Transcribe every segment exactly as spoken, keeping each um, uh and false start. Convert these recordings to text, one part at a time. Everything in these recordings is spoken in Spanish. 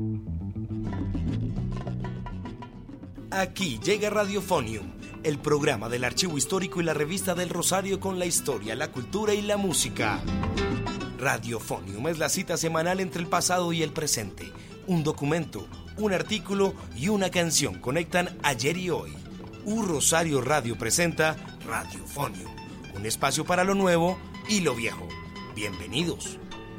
Aquí llega Radiofonium, el programa del Archivo Histórico y la Revista del Rosario con la historia, la cultura y la música. Radiofonium es la cita semanal entre el pasado y el presente. Un documento, un artículo y una canción conectan ayer y hoy. U Rosario Radio presenta Radiofonium, un espacio para lo nuevo y lo viejo. Bienvenidos.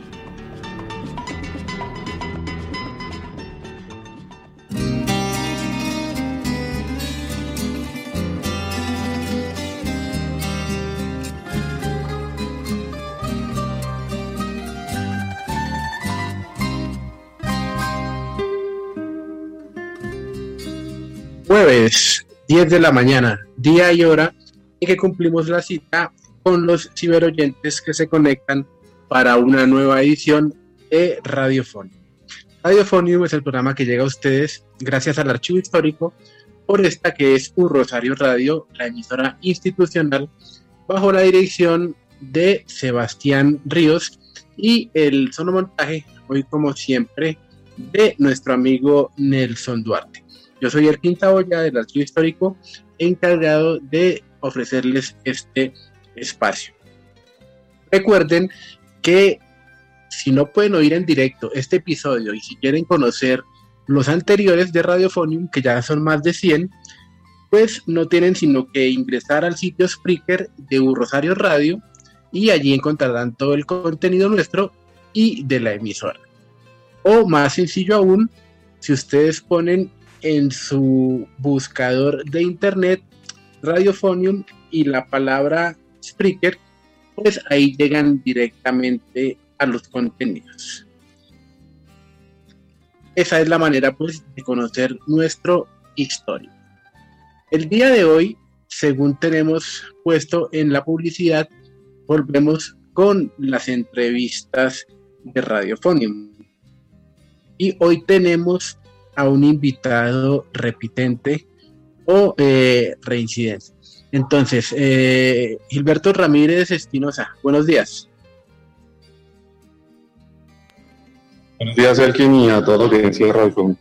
Jueves, diez de la mañana, día y hora en que cumplimos la cita con los ciberoyentes que se conectan para una nueva edición de Radiofonium. Radiofonium es el programa que llega a ustedes gracias al Archivo Histórico por esta que es U Rosario Radio, la emisora institucional bajo la dirección de Sebastián Ríos y el sonomontaje, hoy como siempre, de nuestro amigo Nelson Duarte. Yo soy el Quintaboya del Archivo Histórico, encargado de ofrecerles este espacio. Recuerden que si no pueden oír en directo este episodio y si quieren conocer los anteriores de Radiofonium, que ya son más de cien, pues no tienen sino que ingresar al sitio Spreaker de U Rosario Radio y allí encontrarán todo el contenido nuestro y de la emisora. O más sencillo aún, si ustedes ponen en su buscador de internet Radiofonium y la palabra Spreaker, pues ahí llegan directamente a los contenidos. Esa es la manera pues de conocer nuestro histórico. El día de hoy, según tenemos puesto en la publicidad, volvemos con las entrevistas de Radiofonium. Y hoy tenemos a un invitado repitente o eh, reincidente. Entonces, eh, Gilberto Ramírez Espinosa, buenos días. Buenos días, Elkin, y a toda la audiencia de Radiofonium.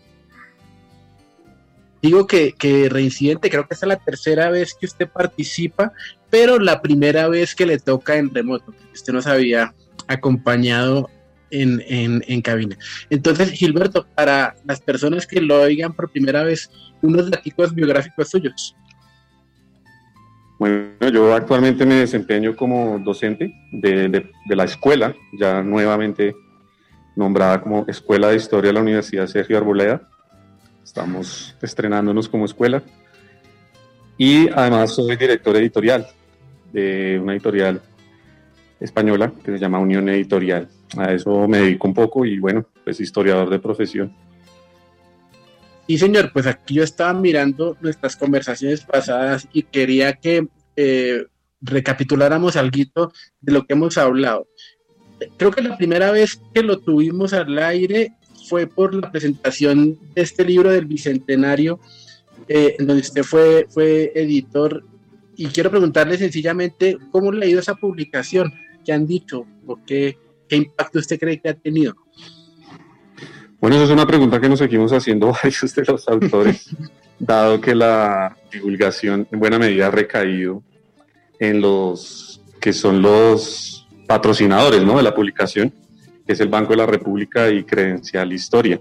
Digo que, que reincidente, creo que esta es la tercera vez que usted participa, pero la primera vez que le toca en remoto, porque usted nos había acompañado En, en, en cabina. Entonces, Gilberto, para las personas que lo oigan por primera vez, unos datos biográficos suyos. Bueno, yo actualmente me desempeño como docente de, de, de la escuela, ya nuevamente nombrada como Escuela de Historia de la Universidad Sergio Arboleda. Estamos estrenándonos como escuela. Y además soy director editorial de una editorial española que se llama Unión Editorial. A eso me dedico un poco y bueno, pues historiador de profesión. Sí, señor, pues aquí yo estaba mirando nuestras conversaciones pasadas y quería que eh, recapituláramos algo de lo que hemos hablado. Creo que la primera vez que lo tuvimos al aire fue por la presentación de este libro del Bicentenario, eh, en donde usted fue, fue editor, y quiero preguntarle sencillamente cómo le ha ido esa publicación, qué han dicho o qué ¿Qué impacto usted cree que ha tenido? Bueno, esa es una pregunta que nos seguimos haciendo varios de los autores, dado que la divulgación en buena medida ha recaído en los que son los patrocinadores, ¿no?, de la publicación, que es el Banco de la República y Credencial Historia.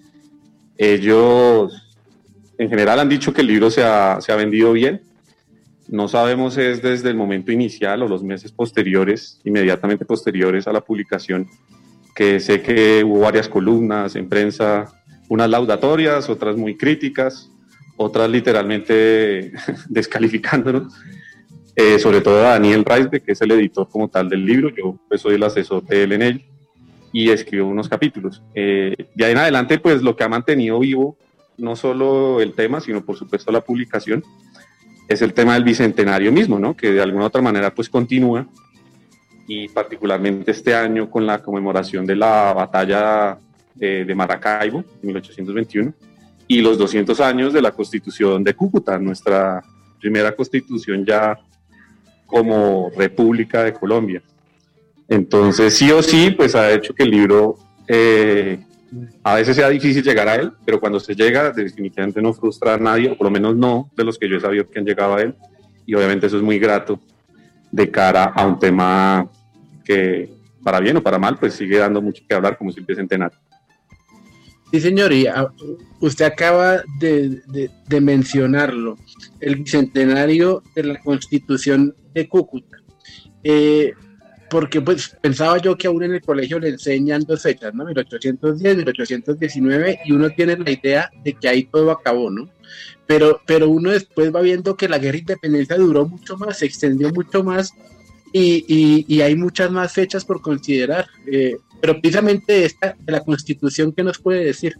Ellos, en general, han dicho que el libro se ha, se ha vendido bien. No sabemos es desde el momento inicial o los meses posteriores, inmediatamente posteriores a la publicación, que sé que hubo varias columnas en prensa, unas laudatorias, otras muy críticas, otras literalmente descalificándonos, eh, sobre todo a Daniel Reisbe, que es el editor como tal del libro. Yo pues, soy el asesor de él en él y escribo unos capítulos. Eh, de ahí en adelante, pues lo que ha mantenido vivo, no solo el tema, sino por supuesto la publicación, es el tema del Bicentenario mismo, ¿no?, que de alguna u otra manera pues continúa, y particularmente este año con la conmemoración de la batalla de, de Maracaibo, en mil ochocientos veintiuno, y los doscientos años de la Constitución de Cúcuta, nuestra primera constitución ya como República de Colombia. Entonces, sí o sí, pues ha hecho que el libro eh, A veces sea difícil llegar a él, pero cuando se llega, definitivamente no frustra a nadie, o por lo menos no de los que yo he sabido que han llegado a él, y obviamente eso es muy grato de cara a un tema que, para bien o para mal, pues sigue dando mucho que hablar, como es el Bicentenario. Sí, señor, y a, usted acaba de, de, de mencionarlo, el Bicentenario de la Constitución de Cúcuta. Eh, porque pues pensaba yo que aún en el colegio le enseñan dos fechas, ¿no? mil ochocientos diez, mil ochocientos diecinueve, y uno tiene la idea de que ahí todo acabó, ¿no? Pero, pero uno después va viendo que la guerra de independencia duró mucho más, se extendió mucho más, y, y, y hay muchas más fechas por considerar. Eh, pero precisamente esta de la Constitución, ¿qué nos puede decir?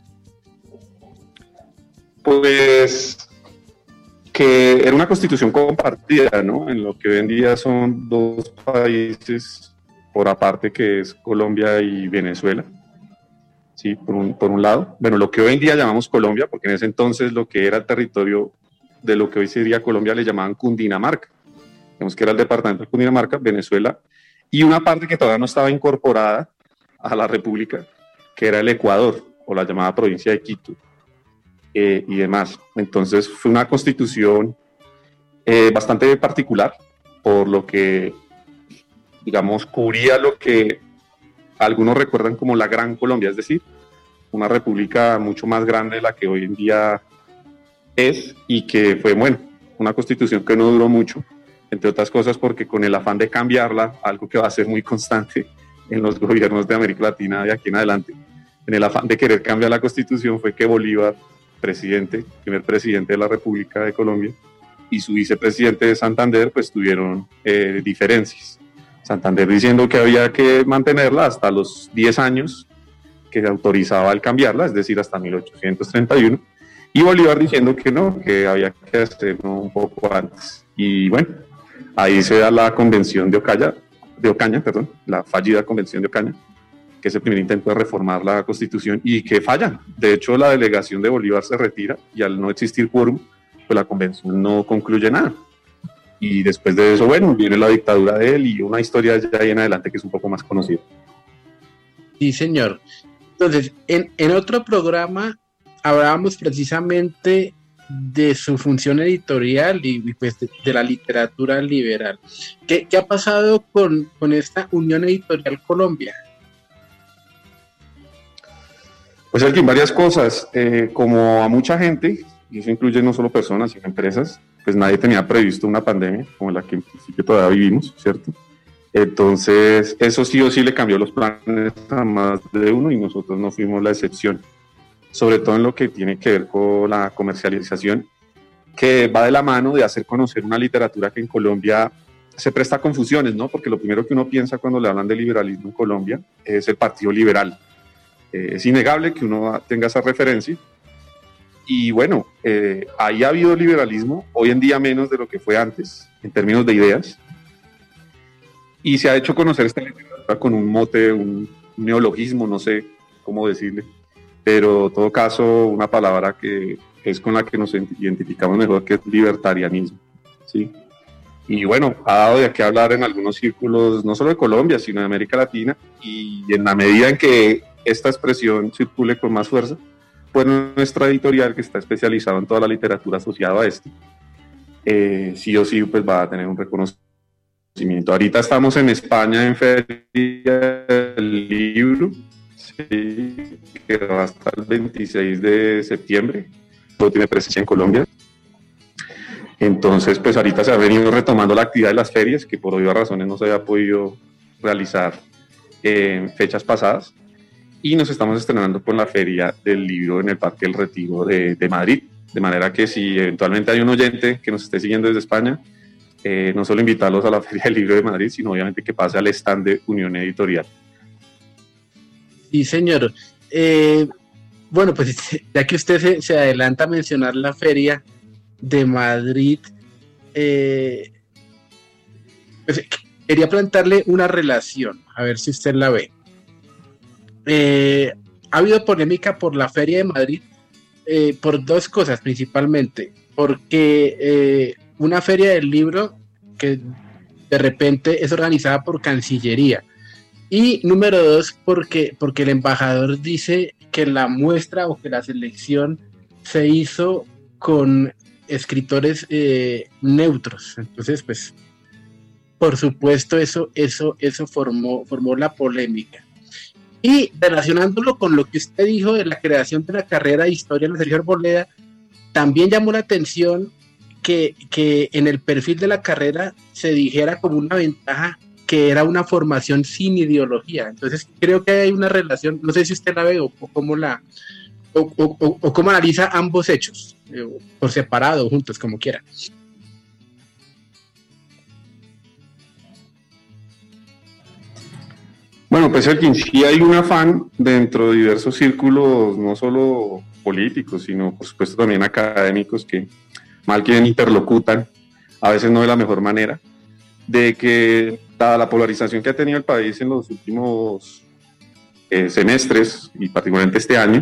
Pues que era una constitución compartida, ¿no? En lo que hoy en día son dos países por aparte, que es Colombia y Venezuela, sí, por un, por un lado. Bueno, lo que hoy en día llamamos Colombia, porque en ese entonces lo que era el territorio de lo que hoy sería Colombia le llamaban Cundinamarca, digamos que era el departamento de Cundinamarca, Venezuela, y una parte que todavía no estaba incorporada a la República, que era el Ecuador, o la llamada provincia de Quito. Eh, y demás. Entonces fue una constitución eh, bastante particular, por lo que, digamos, cubría lo que algunos recuerdan como la Gran Colombia, es decir, una república mucho más grande de la que hoy en día es, y que fue, bueno, una constitución que no duró mucho, entre otras cosas porque con el afán de cambiarla, algo que va a ser muy constante en los gobiernos de América Latina de aquí en adelante, en el afán de querer cambiar la constitución, fue que Bolívar, presidente, primer presidente de la República de Colombia, y su vicepresidente de Santander, pues tuvieron eh, diferencias. Santander diciendo que había que mantenerla hasta los diez años que se autorizaba el cambiarla, es decir, hasta mil ochocientos treinta y uno, y Bolívar diciendo que no, que había que hacerlo un poco antes. Y bueno, ahí se da la convención de Ocaña, de Ocaña, perdón, la fallida convención de Ocaña, que es el primer intento de reformar la Constitución y que fallan. De hecho, la delegación de Bolívar se retira y al no existir quórum, pues la convención no concluye nada. Y después de eso, bueno, viene la dictadura de él y una historia ya ahí en adelante que es un poco más conocida. Sí, señor. Entonces, en, en otro programa hablábamos precisamente de su función editorial y, y pues de, de la literatura liberal. ¿Qué, qué ha pasado con, con esta Unión Editorial Colombia? Pues aquí varias cosas, eh, como a mucha gente, y eso incluye no solo personas, sino empresas, pues nadie tenía previsto una pandemia como la que en principio todavía vivimos, ¿cierto? Entonces, eso sí o sí le cambió los planes a más de uno y nosotros no fuimos la excepción, sobre todo en lo que tiene que ver con la comercialización, que va de la mano de hacer conocer una literatura que en Colombia se presta a confusiones, ¿no? Porque lo primero que uno piensa cuando le hablan de liberalismo en Colombia es el Partido Liberal. Eh, es innegable que uno tenga esa referencia y bueno, eh, ahí ha habido liberalismo, hoy en día menos de lo que fue antes en términos de ideas, y se ha hecho conocer esta literatura con un mote, un neologismo, no sé cómo decirle, pero en todo caso una palabra que es con la que nos identificamos mejor, que es libertarianismo, ¿sí? Y bueno, ha dado de qué hablar en algunos círculos, no solo de Colombia, sino de América Latina, y en la medida en que esta expresión circule con más fuerza, pues nuestra editorial, que está especializada en toda la literatura asociada a esto, eh, sí o sí pues va a tener un reconocimiento. Ahorita estamos en España en Feria del Libro, sí, que va hasta el veintiséis de septiembre, todo tiene presencia en Colombia. Entonces, pues ahorita se ha venido retomando la actividad de las ferias, que por obvias razones no se había podido realizar en fechas pasadas. Y nos estamos estrenando con la Feria del Libro en el Parque del Retiro de, de Madrid, de manera que si eventualmente hay un oyente que nos esté siguiendo desde España, eh, no solo invitarlos a la Feria del Libro de Madrid, sino obviamente que pase al stand de Unión Editorial. Sí, señor. Eh, bueno, pues ya que usted se, se adelanta a mencionar la Feria de Madrid, eh, pues quería plantearle una relación, a ver si usted la ve. Eh, ha habido polémica por la Feria de Madrid eh, por dos cosas principalmente, porque eh, una feria del libro que de repente es organizada por Cancillería Y número dos, porque, porque el embajador dice que la muestra o que la selección se hizo con escritores eh, neutros. Entonces, pues, por supuesto, eso, eso, eso formó, formó la polémica. Y relacionándolo con lo que usted dijo de la creación de la carrera de historia de Sergio Arboleda, también llamó la atención que, que en el perfil de la carrera se dijera como una ventaja que era una formación sin ideología. Entonces creo que hay una relación, no sé si usted la ve o, o cómo la o, o, o, o cómo analiza ambos hechos, eh, por separado o juntos, como quiera. Bueno, pues Elkin, sí hay un afán dentro de diversos círculos, no solo políticos, sino por supuesto también académicos, que mal que bien interlocutan, a veces no de la mejor manera, de que dada la polarización que ha tenido el país en los últimos eh, semestres, y particularmente este año,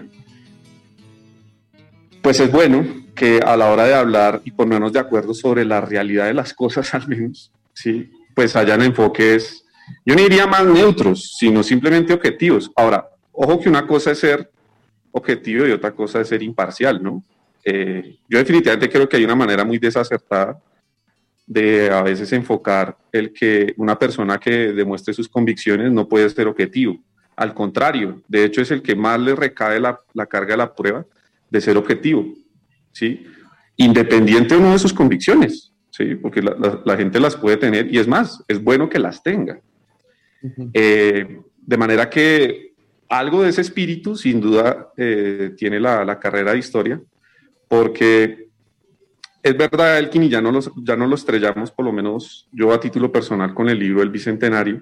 pues es bueno que a la hora de hablar y ponernos de acuerdo sobre la realidad de las cosas, al menos, ¿sí? Pues hayan enfoques, yo no diría más neutros, sino simplemente objetivos. Ahora, ojo que una cosa es ser objetivo y otra cosa es ser imparcial, ¿no? Eh, yo definitivamente creo que hay una manera muy desacertada de a veces enfocar el que una persona que demuestre sus convicciones no puede ser objetivo. Al contrario, de hecho es el que más le recae la, la carga de la prueba de ser objetivo, ¿sí? Independiente o no de sus convicciones, ¿sí? Porque la, la, la gente las puede tener y es más, es bueno que las tenga. Uh-huh. Eh, de manera que algo de ese espíritu sin duda eh, tiene la, la carrera de historia, porque es verdad, Elkin, y ya no, los, ya no lo estrellamos, por lo menos yo a título personal con el libro El Bicentenario,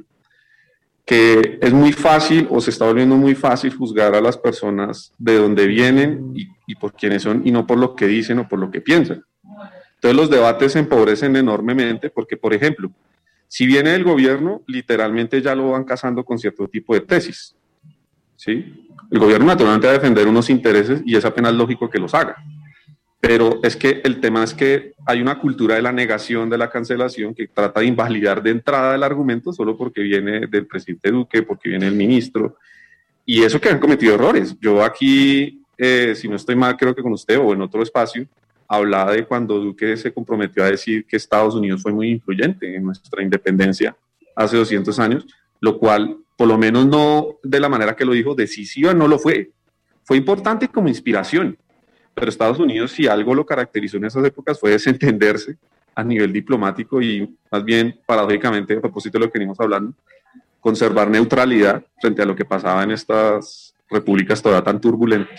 que es muy fácil o se está volviendo muy fácil juzgar a las personas de dónde vienen y, y por quiénes son y no por lo que dicen o por lo que piensan. Entonces los debates se empobrecen enormemente porque, por ejemplo, si viene del gobierno, literalmente ya lo van casando con cierto tipo de tesis, ¿sí? El gobierno naturalmente va a defender unos intereses y es apenas lógico que los haga. Pero es que el tema es que hay una cultura de la negación, de la cancelación, que trata de invalidar de entrada el argumento solo porque viene del presidente Duque, porque viene el ministro, y eso que han cometido errores. Yo aquí, eh, si no estoy mal, creo que con usted o en otro espacio, hablaba de cuando Duque se comprometió a decir que Estados Unidos fue muy influyente en nuestra independencia hace doscientos años, lo cual, por lo menos no de la manera que lo dijo, decisiva no lo fue. Fue importante como inspiración. Pero Estados Unidos, si algo lo caracterizó en esas épocas, fue desentenderse a nivel diplomático y más bien, paradójicamente, a propósito de lo que venimos hablando, conservar neutralidad frente a lo que pasaba en estas repúblicas todavía tan turbulentas.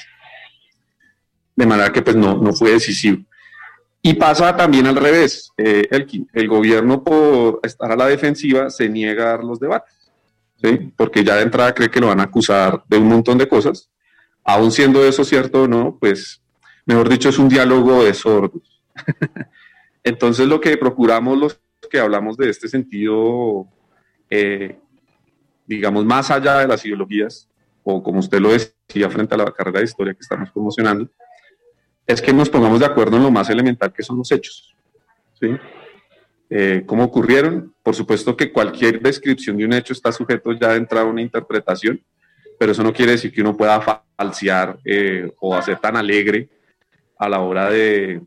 De manera que pues no, no fue decisivo. Y pasa también al revés, eh, Elkin, el gobierno por estar a la defensiva se niega a dar los debates, ¿sí? Porque ya de entrada cree que lo van a acusar de un montón de cosas, aun siendo eso cierto o no, pues mejor dicho, es un diálogo de sordos. Entonces, lo que procuramos los que hablamos de este sentido, eh, digamos, más allá de las ideologías, o como usted lo decía frente a la carrera de historia que estamos promocionando, es que nos pongamos de acuerdo en lo más elemental que son los hechos, ¿sí? Eh, ¿Cómo ocurrieron? Por supuesto que cualquier descripción de un hecho está sujeto ya de entrada a una interpretación, pero eso no quiere decir que uno pueda falsear eh, o hacer tan alegre a la hora de,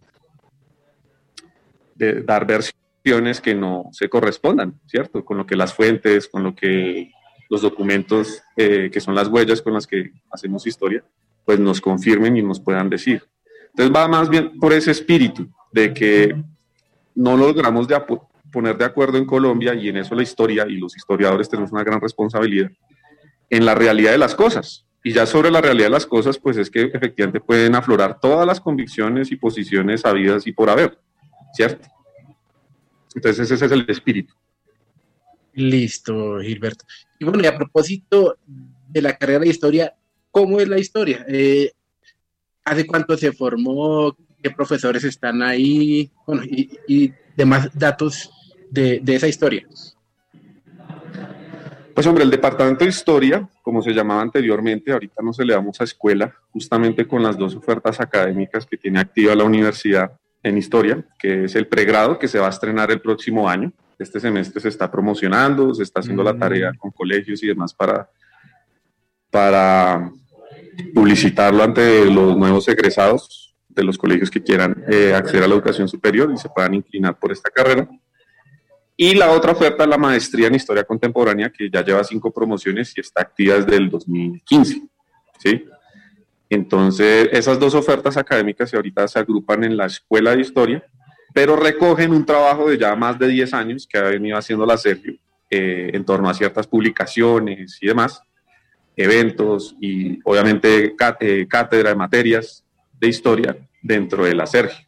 de dar versiones que no se correspondan, ¿cierto? Con lo que las fuentes, con lo que los documentos, eh, que son las huellas con las que hacemos historia, pues nos confirmen y nos puedan decir. Entonces va más bien por ese espíritu de que no logramos de poner de acuerdo en Colombia, y en eso la historia y los historiadores tenemos una gran responsabilidad, en la realidad de las cosas. Y ya sobre la realidad de las cosas, pues es que efectivamente pueden aflorar todas las convicciones y posiciones habidas y por haber, ¿cierto? Entonces ese es el espíritu. Listo, Gilberto. Y bueno, y a propósito de la carrera de historia, ¿cómo es la historia? Eh, ¿Hace cuánto se formó? ¿Qué profesores están ahí? Bueno, y, y demás datos de, de esa historia. Pues hombre, el departamento de historia, como se llamaba anteriormente, ahorita no se le da mucha escuela, justamente con las dos ofertas académicas que tiene activa la universidad en historia, que es el pregrado, que se va a estrenar el próximo año, Este semestre se está promocionando, se está haciendo mm. la tarea con colegios y demás para, para publicitarlo ante los nuevos egresados de los colegios que quieran eh, acceder a la educación superior y se puedan inclinar por esta carrera. Y la otra oferta es la maestría en Historia Contemporánea, que ya lleva cinco promociones y está activa desde el dos mil quince, ¿sí? Entonces, esas dos ofertas académicas ahorita se agrupan en la Escuela de Historia, pero recogen un trabajo de ya más de diez años que ha venido haciendo la Sergio eh, en torno a ciertas publicaciones y demás, eventos y obviamente cátedra de materias de historia dentro de la Sergio.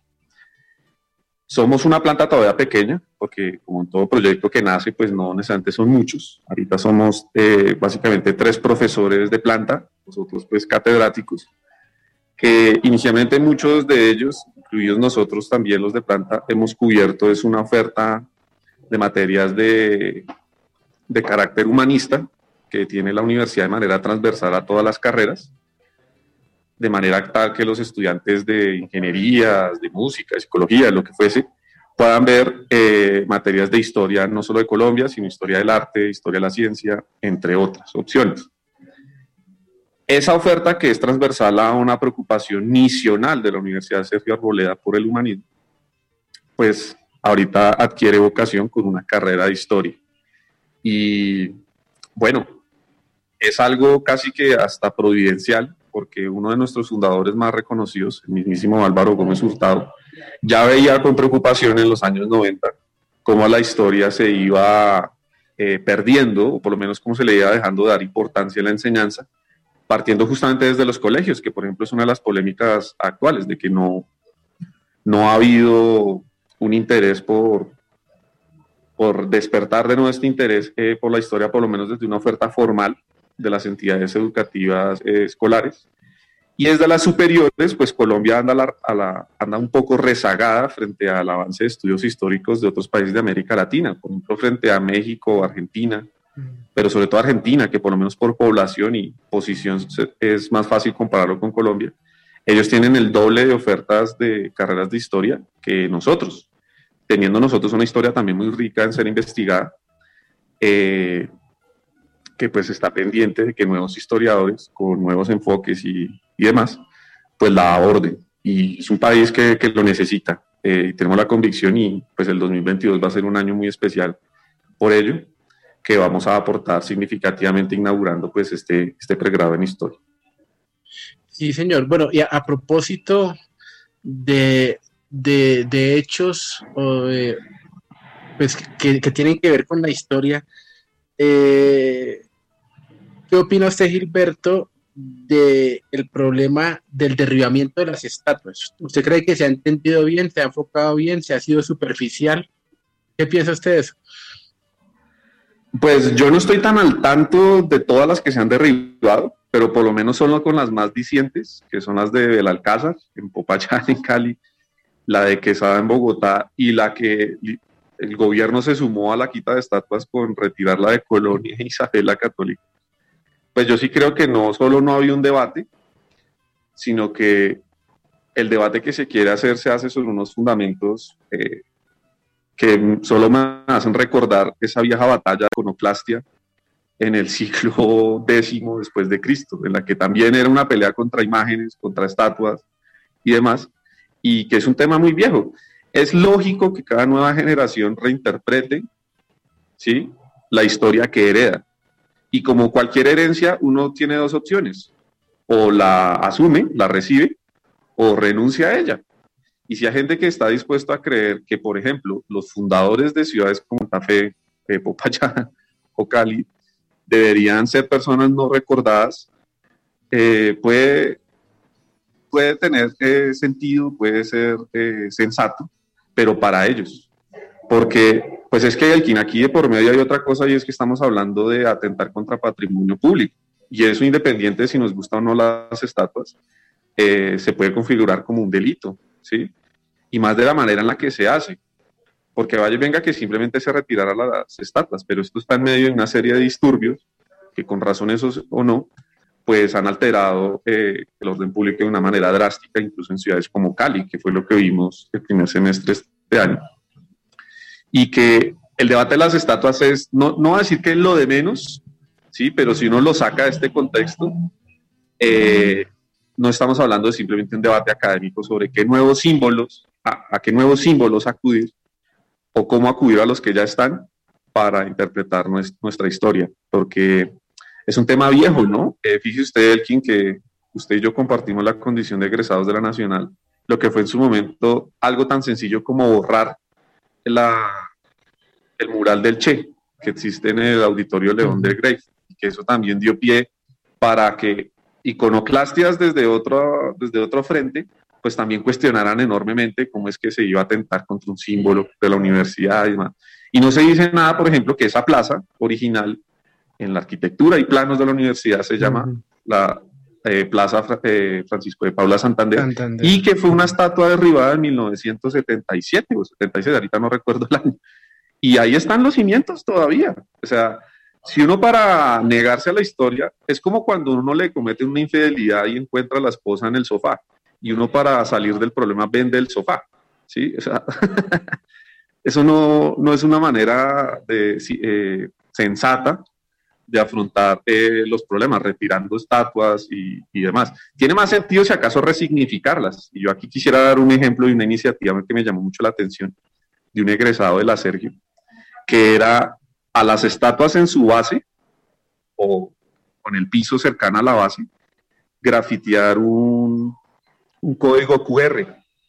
Somos una planta todavía pequeña, porque como en todo proyecto que nace, pues no necesariamente son muchos. Ahorita somos eh, básicamente tres profesores de planta, nosotros pues catedráticos, que inicialmente muchos de ellos, incluidos nosotros también los de planta, hemos cubierto es una oferta de materias de, de carácter humanista que tiene la universidad de manera transversal a todas las carreras, de manera tal que los estudiantes de ingeniería, de música, de psicología, de lo que fuese, puedan ver eh, materias de historia, no solo de Colombia, sino historia del arte, historia de la ciencia, entre otras opciones. Esa oferta, que es transversal a una preocupación misional de la Universidad Sergio Arboleda por el humanismo, pues ahorita adquiere vocación con una carrera de historia. Y bueno, es algo casi que hasta providencial, porque uno de nuestros fundadores más reconocidos, el mismísimo Álvaro Gómez Hurtado, ya veía con preocupación en los años noventa cómo la historia se iba eh, perdiendo, o por lo menos cómo se le iba dejando dar importancia a la enseñanza, partiendo justamente desde los colegios, que por ejemplo es una de las polémicas actuales, de que no, no ha habido un interés por, por despertar de nuevo este interés eh, por la historia, por lo menos desde una oferta formal de las entidades educativas eh, escolares. Y desde las superiores, pues Colombia anda, la, a la, anda un poco rezagada frente al avance de estudios históricos de otros países de América Latina, por ejemplo, frente a México, Argentina, pero sobre todo Argentina, que por lo menos por población y posición es más fácil compararlo con Colombia. Ellos tienen el doble de ofertas de carreras de historia que nosotros, teniendo nosotros una historia también muy rica en ser investigada, eh, que pues está pendiente de que nuevos historiadores con nuevos enfoques y, y demás, pues la aborden. Y es un país que, que lo necesita. Eh, tenemos la convicción y pues el dos mil veintidós va a ser un año muy especial por ello, que vamos a aportar significativamente inaugurando pues este, este pregrado en historia. Sí, señor. Bueno, y a, a propósito de, de, de hechos o de, pues, que, que tienen que ver con la historia, eh, ¿qué opina usted, Gilberto, del problema del derribamiento de las estatuas? ¿Usted cree que se ha entendido bien, se ha enfocado bien, se ha sido superficial? ¿Qué piensa usted de eso? Pues yo no estoy tan al tanto de todas las que se han derribado, pero por lo menos solo con las más dicientes, que son las de Belalcázar, en Popayán, en Cali, la de Quesada en Bogotá, y la que el gobierno se sumó a la quita de estatuas con retirarla de Colonia e Isabel la Católica. Pues yo sí creo que no solo no había un debate, sino que el debate que se quiere hacer se hace sobre unos fundamentos eh, que solo me hacen recordar esa vieja batalla de iconoclastia en el siglo décimo después de Cristo, en la que también era una pelea contra imágenes, contra estatuas y demás, y que es un tema muy viejo. Es lógico que cada nueva generación reinterprete, ¿sí?, la historia que hereda. Y como cualquier herencia, uno tiene dos opciones: o la asume, la recibe, o renuncia a ella. Y si hay gente que está dispuesta a creer que, por ejemplo, los fundadores de ciudades como Santa Fe, eh, Popayán o Cali deberían ser personas no recordadas, eh, puede, puede tener eh, sentido, puede ser eh, sensato, pero para ellos. Porque pues es que aquí de por medio hay otra cosa, y es que estamos hablando de atentar contra patrimonio público. Y eso, independiente de si nos gustan o no las estatuas, eh, se puede configurar como un delito, ¿sí? Y más de la manera en la que se hace. Porque vaya y venga que simplemente se retirara las estatuas, pero esto está en medio de una serie de disturbios que, con razones o no, pues han alterado eh, el orden público de una manera drástica, incluso en ciudades como Cali, que fue lo que vimos el primer semestre de este año. Y que el debate de las estatuas es, no, no voy a decir que es lo de menos, ¿sí? Pero si uno lo saca de este contexto, eh, no estamos hablando de simplemente un debate académico sobre qué nuevos símbolos, a, a qué nuevos símbolos acudir, o cómo acudir a los que ya están para interpretar nuestra, nuestra historia, porque es un tema viejo, ¿no? Eh, fíjese usted, Elkin, que usted y yo compartimos la condición de egresados de la Nacional, lo que fue en su momento algo tan sencillo como borrar la, el mural del Che, que existe en el Auditorio León del Grey, y que eso también dio pie para que iconoclastas desde otro, desde otro frente, pues también cuestionaran enormemente cómo es que se iba a atentar contra un símbolo de la universidad y demás. Y no se dice nada, por ejemplo, que esa plaza original en la arquitectura y planos de la universidad se llama uh-huh. la eh, Plaza eh, Francisco de Paula Santander, Santander, y que fue una estatua derribada en mil novecientos setenta y siete o setenta y seis, ahorita no recuerdo el año. Y ahí están los cimientos todavía. O sea, si uno para negarse a la historia, es como cuando uno le comete una infidelidad y encuentra a la esposa en el sofá, y uno para salir del problema vende el sofá, ¿sí? O sea, eso no, no es una manera de, eh, sensata de afrontar eh, los problemas, retirando estatuas y, y demás. Tiene más sentido si acaso resignificarlas. Y yo aquí quisiera dar un ejemplo de una iniciativa que me llamó mucho la atención, de un egresado de la Sergio, que era a las estatuas en su base, o con el piso cercano a la base, grafitear un, un código cu erre,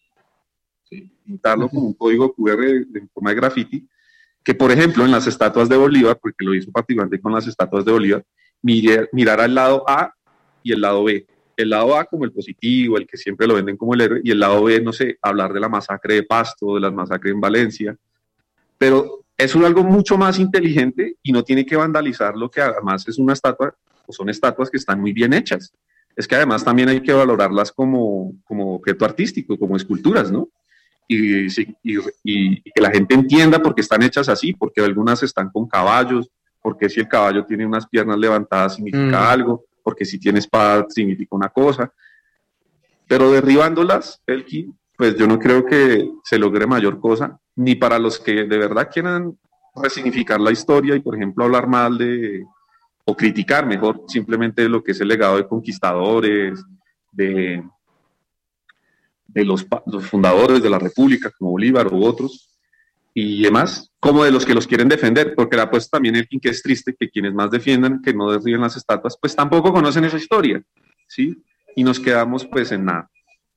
¿sí? Pintarlo como un código cu erre en forma de graffiti, que por ejemplo en las estatuas de Bolívar, porque lo hizo particularmente con las estatuas de Bolívar, mire, mirara el lado A y el lado B. El lado A como el positivo, el que siempre lo venden como el héroe, y el lado B, no sé, hablar de la masacre de Pasto, de las masacres en Valencia, pero es algo mucho más inteligente y no tiene que vandalizar lo que además es una estatua, o son estatuas que están muy bien hechas. Es que además también hay que valorarlas como, como objeto artístico, como esculturas, ¿no? Y, y, y que la gente entienda por qué están hechas así, porque algunas están con caballos, porque si el caballo tiene unas piernas levantadas significa mm. algo, porque si tiene espada significa una cosa. Pero derribándolas, Elkin, pues yo no creo que se logre mayor cosa, ni para los que de verdad quieran resignificar la historia y, por ejemplo, hablar mal de, o criticar mejor simplemente lo que es el legado de conquistadores, de, de los, los fundadores de la República, como Bolívar u otros, y demás, como de los que los quieren defender, porque la pues también el que es triste que quienes más defiendan que no derriben las estatuas, pues tampoco conocen esa historia, ¿sí? Y nos quedamos pues en nada.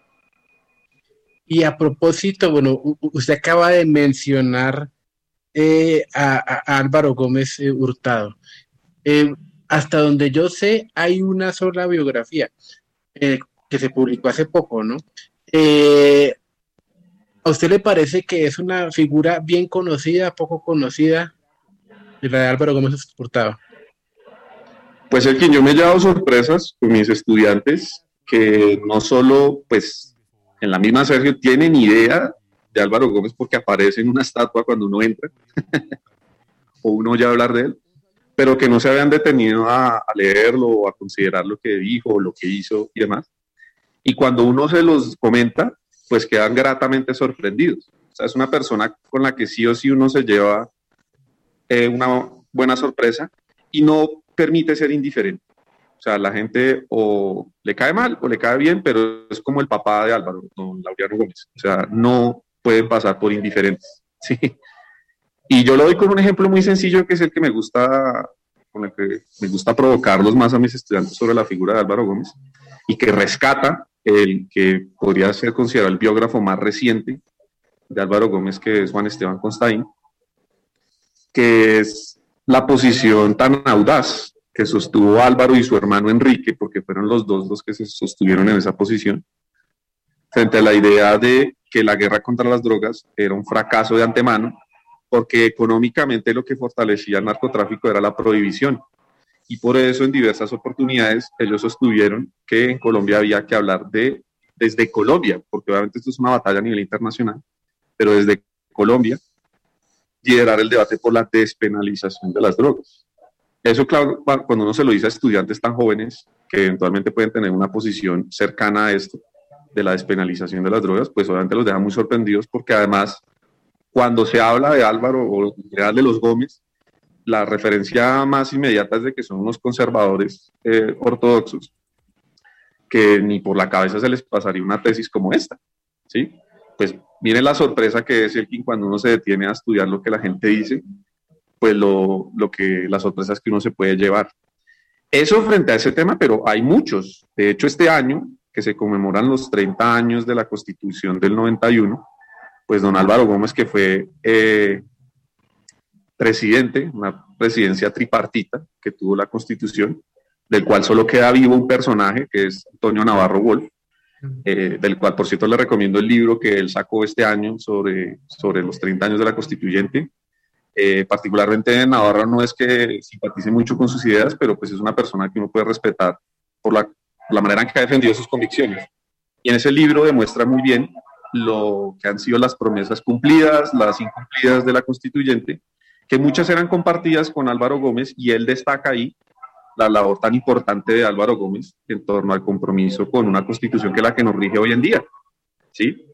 Y a propósito, bueno, usted acaba de mencionar eh, a, a Álvaro Gómez eh, Hurtado. Eh, hasta donde yo sé, hay una sola biografía eh, que se publicó hace poco, ¿no? Eh, ¿A usted le parece que es una figura bien conocida, poco conocida, la de Álvaro Gómez Hurtado? Pues el que yo me he llevado sorpresas con mis estudiantes, que no solo, pues, en la misma Sergio tienen idea de Álvaro Gómez porque aparece en una estatua cuando uno entra, o uno oye hablar de él, pero que no se habían detenido a, a leerlo o a considerar lo que dijo, lo que hizo y demás. Y cuando uno se los comenta, pues quedan gratamente sorprendidos. O sea, es una persona con la que sí o sí uno se lleva eh, una buena sorpresa y no permite ser indiferente. O sea, la gente o le cae mal o le cae bien, pero es como el papá de Álvaro, don Laureano Gómez. O sea, no pueden pasar por indiferentes, ¿sí? Y yo lo doy con un ejemplo muy sencillo, que es el que me gusta, con el que me gusta provocarlos más a mis estudiantes sobre la figura de Álvaro Gómez, y que rescata el que podría ser considerado el biógrafo más reciente de Álvaro Gómez, que es Juan Esteban Constaín, que es la posición tan audaz que sostuvo Álvaro y su hermano Enrique, porque fueron los dos los que se sostuvieron en esa posición, frente a la idea de que la guerra contra las drogas era un fracaso de antemano, porque económicamente lo que fortalecía el narcotráfico era la prohibición. Y por eso en diversas oportunidades ellos sostuvieron que en Colombia había que hablar de, desde Colombia, porque obviamente esto es una batalla a nivel internacional, pero desde Colombia, liderar el debate por la despenalización de las drogas. Eso, claro, cuando uno se lo dice a estudiantes tan jóvenes, que eventualmente pueden tener una posición cercana a esto, de la despenalización de las drogas, pues obviamente los deja muy sorprendidos, porque además cuando se habla de Álvaro o en general de los Gómez, la referencia más inmediata es de que son unos conservadores eh, ortodoxos, que ni por la cabeza se les pasaría una tesis como esta, ¿sí? Pues miren la sorpresa que es el que cuando uno se detiene a estudiar lo que la gente dice, pues lo, lo que, las sorpresas que uno se puede llevar. Eso frente a ese tema, pero hay muchos. De hecho, este año, que se conmemoran los treinta años de la Constitución del noventa y uno, pues don Álvaro Gómez, que fue eh, presidente, una presidencia tripartita que tuvo la Constitución, del cual solo queda vivo un personaje, que es Antonio Navarro Wolf, eh, del cual, por cierto, le recomiendo el libro que él sacó este año sobre, sobre los treinta años de la Constituyente. Eh, particularmente Navarro no es que simpatice mucho con sus ideas, pero pues es una persona que uno puede respetar por la, por la manera en que ha defendido sus convicciones. Y en ese libro demuestra muy bien lo que han sido las promesas cumplidas, las incumplidas de la Constituyente, que muchas eran compartidas con Álvaro Gómez, y él destaca ahí la labor tan importante de Álvaro Gómez en torno al compromiso con una Constitución que es la que nos rige hoy en día, ¿sí?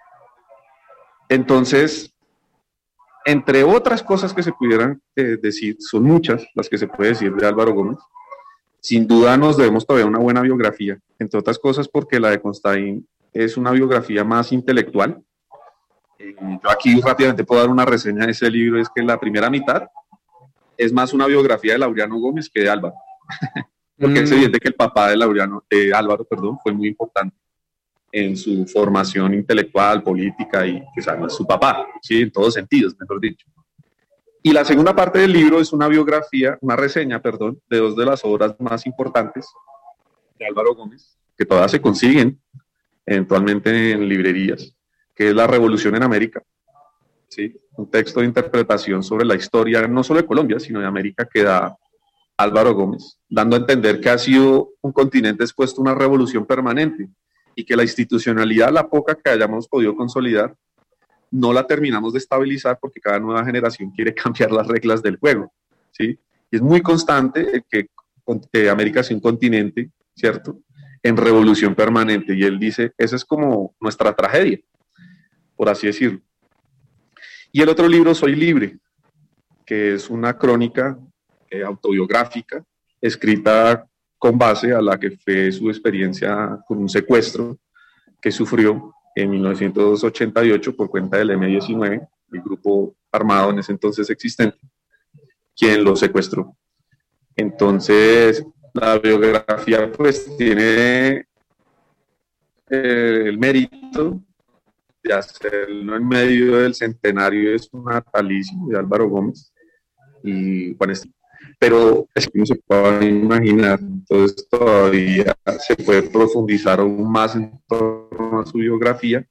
Entonces, entre otras cosas que se pudieran eh, decir, son muchas las que se puede decir de Álvaro Gómez. Sin duda nos debemos todavía una buena biografía, entre otras cosas porque la de Constaín es una biografía más intelectual. Eh, yo aquí rápidamente puedo dar una reseña de ese libro, es que la primera mitad es más una biografía de Laureano Gómez que de Álvaro, porque mm. es evidente que el papá de, Laureano, de Álvaro perdón, fue muy importante en su formación intelectual, política, y que o sea, su papá, ¿sí? En todos sentidos, mejor dicho. Y la segunda parte del libro es una biografía, una reseña, perdón, de dos de las obras más importantes de Álvaro Gómez, que todas se consiguen eventualmente en librerías, que es La Revolución en América, ¿sí? Un texto de interpretación sobre la historia, no solo de Colombia, sino de América, que da Álvaro Gómez, dando a entender que ha sido un continente expuesto a una revolución permanente, y que la institucionalidad, la poca que hayamos podido consolidar, no la terminamos de estabilizar porque cada nueva generación quiere cambiar las reglas del juego, ¿sí? Y es muy constante que, que América es un continente, ¿cierto?, en revolución permanente, y él dice, esa es como nuestra tragedia, por así decirlo. Y el otro libro, Soy Libre, que es una crónica eh, autobiográfica, escrita con base a la que fue su experiencia con un secuestro que sufrió en mil novecientos ochenta y ocho por cuenta del eme diecinueve, el grupo armado en ese entonces existente, quien lo secuestró. Entonces, la biografía pues tiene eh, el mérito de hacerlo en medio del centenario de su natalicio de Álvaro Gómez y Juan Esteban. Pero es que no se puede imaginar, entonces todavía se puede profundizar aún más en torno a su biografía,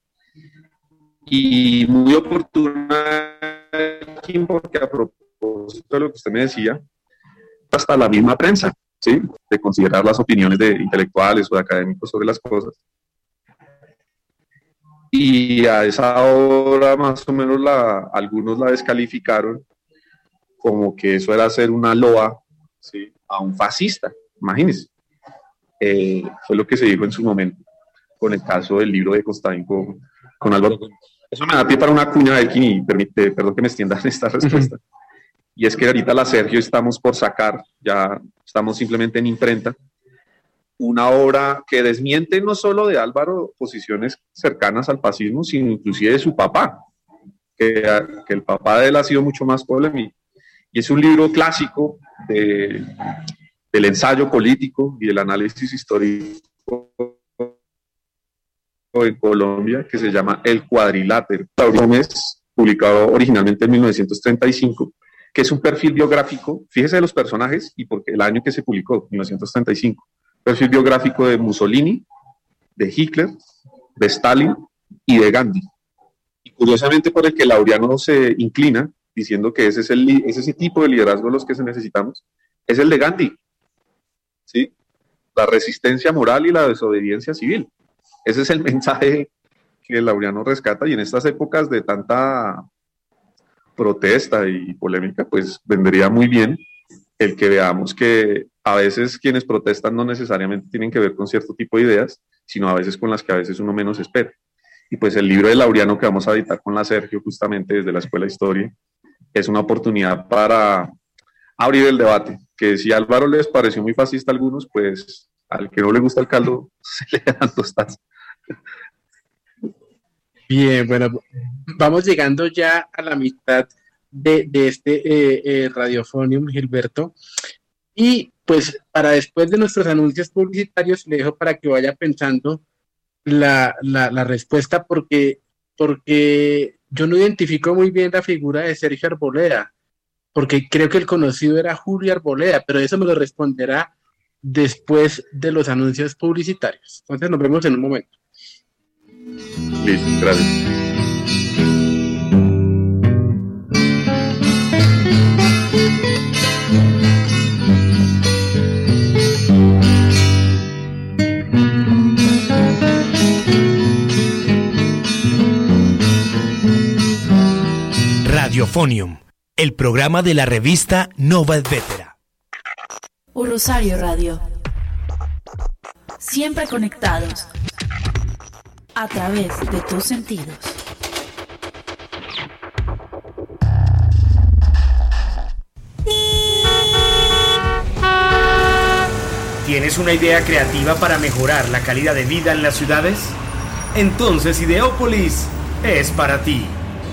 y muy oportuna porque a propósito de lo que usted me decía, hasta la misma prensa, ¿sí?, de considerar las opiniones de intelectuales o de académicos sobre las cosas, y a esa hora más o menos la, algunos la descalificaron como que eso era hacer una loa, ¿sí?, a un fascista, imagínense. Eh, fue lo que se dijo en su momento con el caso del libro de Constaín con, con Álvaro Gómez. Eso me da pie para una cuña de Elkin, y permite, perdón que me extienda en esta respuesta. Y es que ahorita la Sergio estamos por sacar, ya estamos simplemente en imprenta, una obra que desmiente no solo de Álvaro posiciones cercanas al fascismo, sino inclusive de su papá, que, que el papá de él ha sido mucho más polémico. Y es un libro clásico de, del ensayo político y del análisis histórico en Colombia, que se llama El Cuadrilátero. Gómez, publicado originalmente en mil novecientos treinta y cinco, que es un perfil biográfico, fíjese de los personajes y porque el año que se publicó, mil novecientos treinta y cinco, perfil biográfico de Mussolini, de Hitler, de Stalin y de Gandhi. Y curiosamente por el que Laureano se inclina, diciendo que ese es, el, es ese tipo de liderazgo los que se necesitamos, es el de Gandhi, ¿sí? La resistencia moral y la desobediencia civil. Ese es el mensaje que Laureano rescata, y en estas épocas de tanta protesta y polémica, pues vendría muy bien el que veamos que a veces quienes protestan no necesariamente tienen que ver con cierto tipo de ideas, sino a veces con las que a veces uno menos espera. Y pues el libro de Laureano que vamos a editar con la Sergio, justamente desde la Escuela de Historia, es una oportunidad para abrir el debate, que si a Álvaro les pareció muy fascista a algunos, pues al que no le gusta el caldo, se le dan dos tazas. Bien, bueno, vamos llegando ya a la mitad de, de este eh, eh, Radiofonium, Gilberto. Y pues para después de nuestros anuncios publicitarios, le dejo para que vaya pensando la, la, la respuesta, porque, porque yo no identifico muy bien la figura de Sergio Arboleda, porque creo que el conocido era Julio Arboleda, pero eso me lo responderá después de los anuncios publicitarios. Entonces nos vemos en un momento. Listo, gracias. Radiofonium, el programa de la revista Nova Etcétera. Un Rosario Radio. Siempre conectados a través de tus sentidos. ¿Tienes una idea creativa para mejorar la calidad de vida en las ciudades? Entonces Ideópolis es para ti.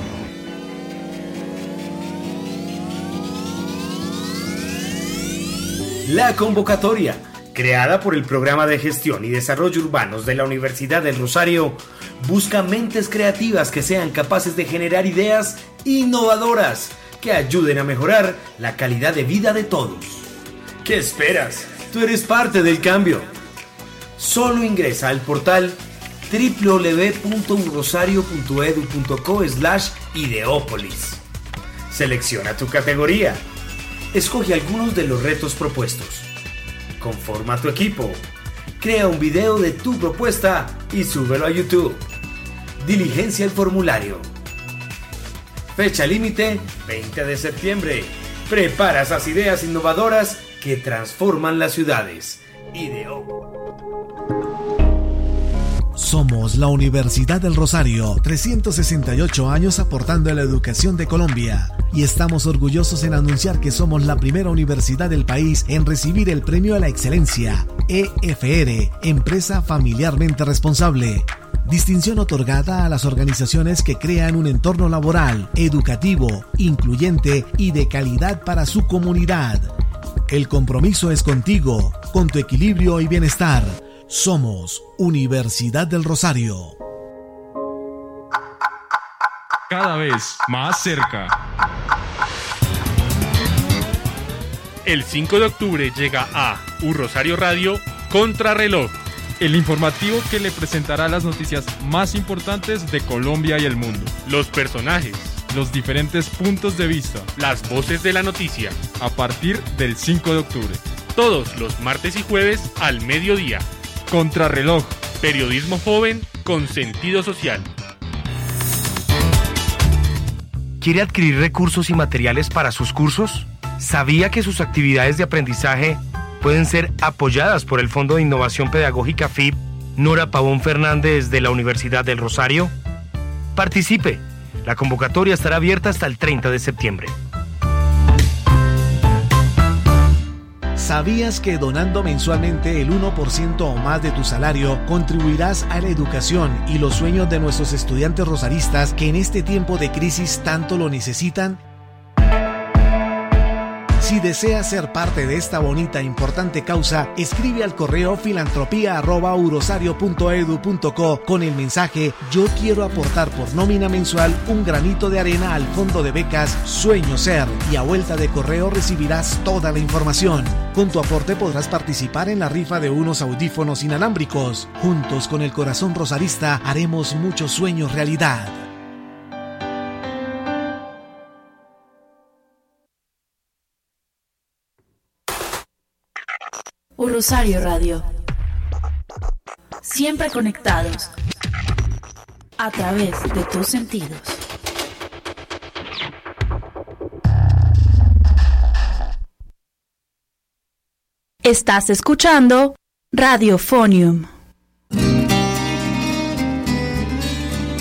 La convocatoria, creada por el Programa de Gestión y Desarrollo Urbanos de la Universidad del Rosario, busca mentes creativas que sean capaces de generar ideas innovadoras que ayuden a mejorar la calidad de vida de todos. ¿Qué esperas? Tú eres parte del cambio. Solo ingresa al portal doble u doble u doble u punto un rosario punto e d u punto co slash ideópolis. Selecciona tu categoría. Escoge algunos de los retos propuestos. Conforma tu equipo. Crea un video de tu propuesta y súbelo a YouTube. Diligencia el formulario. Fecha límite veinte de septiembre. Prepara esas ideas innovadoras que transforman las ciudades. Ideo. Somos la Universidad del Rosario, trescientos sesenta y ocho años aportando a la educación de Colombia. Y estamos orgullosos en anunciar que somos la primera universidad del país en recibir el Premio a la Excelencia, E F R, Empresa Familiarmente Responsable. Distinción otorgada a las organizaciones que crean un entorno laboral, educativo, incluyente y de calidad para su comunidad. El compromiso es contigo, con tu equilibrio y bienestar. Somos Universidad del Rosario. Cada vez más cerca. El cinco de octubre llega a Un Rosario Radio Contrarreloj, el informativo que le presentará las noticias más importantes de Colombia y el mundo. Los personajes, los diferentes puntos de vista, las voces de la noticia, a partir del cinco de octubre. Todos los martes y jueves al mediodía. Contrarreloj, periodismo joven con sentido social. ¿Quiere adquirir recursos y materiales para sus cursos? ¿Sabía que sus actividades de aprendizaje pueden ser apoyadas por el Fondo de Innovación Pedagógica F I B Nora Pavón Fernández de la Universidad del Rosario? Participe. La convocatoria estará abierta hasta el treinta de septiembre. ¿Sabías que donando mensualmente el uno por ciento o más de tu salario contribuirás a la educación y los sueños de nuestros estudiantes rosaristas que en este tiempo de crisis tanto lo necesitan? Si deseas ser parte de esta bonita e importante causa, escribe al correo filantropía arroba urosario punto e d u punto co con el mensaje "Yo quiero aportar por nómina mensual un granito de arena al fondo de becas Sueño Ser", y a vuelta de correo recibirás toda la información. Con tu aporte podrás participar en la rifa de unos audífonos inalámbricos. Juntos con el corazón rosarista haremos muchos sueños realidad. Un Rosario Radio. Siempre conectados a través de tus sentidos. Estás escuchando Radiofonium.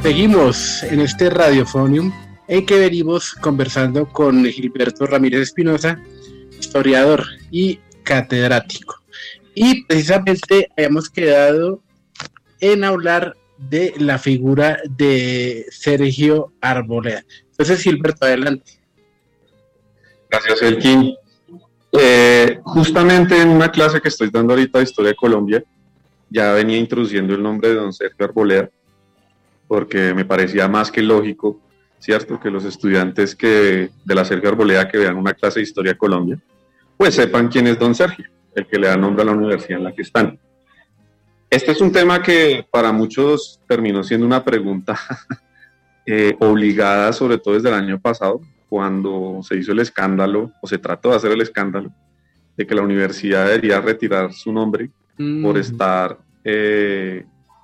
Seguimos en este Radiofonium en que venimos conversando con Gilberto Ramírez Espinosa, historiador y catedrático. Y precisamente habíamos quedado en hablar de la figura de Sergio Arboleda. Entonces, Gilberto, adelante. Gracias, Elkin. Eh, justamente en una clase que estoy dando ahorita de Historia de Colombia, ya venía introduciendo el nombre de don Sergio Arboleda, porque me parecía más que lógico, ¿cierto?, que los estudiantes que de la Sergio Arboleda que vean una clase de Historia de Colombia, pues sepan quién es don Sergio, el que le da nombre a la universidad en la que están. Este es un tema que para muchos terminó siendo una pregunta eh, obligada, sobre todo desde el año pasado, cuando se hizo el escándalo, o se trató de hacer el escándalo, de que la universidad debería retirar su nombre mm. por estar eh,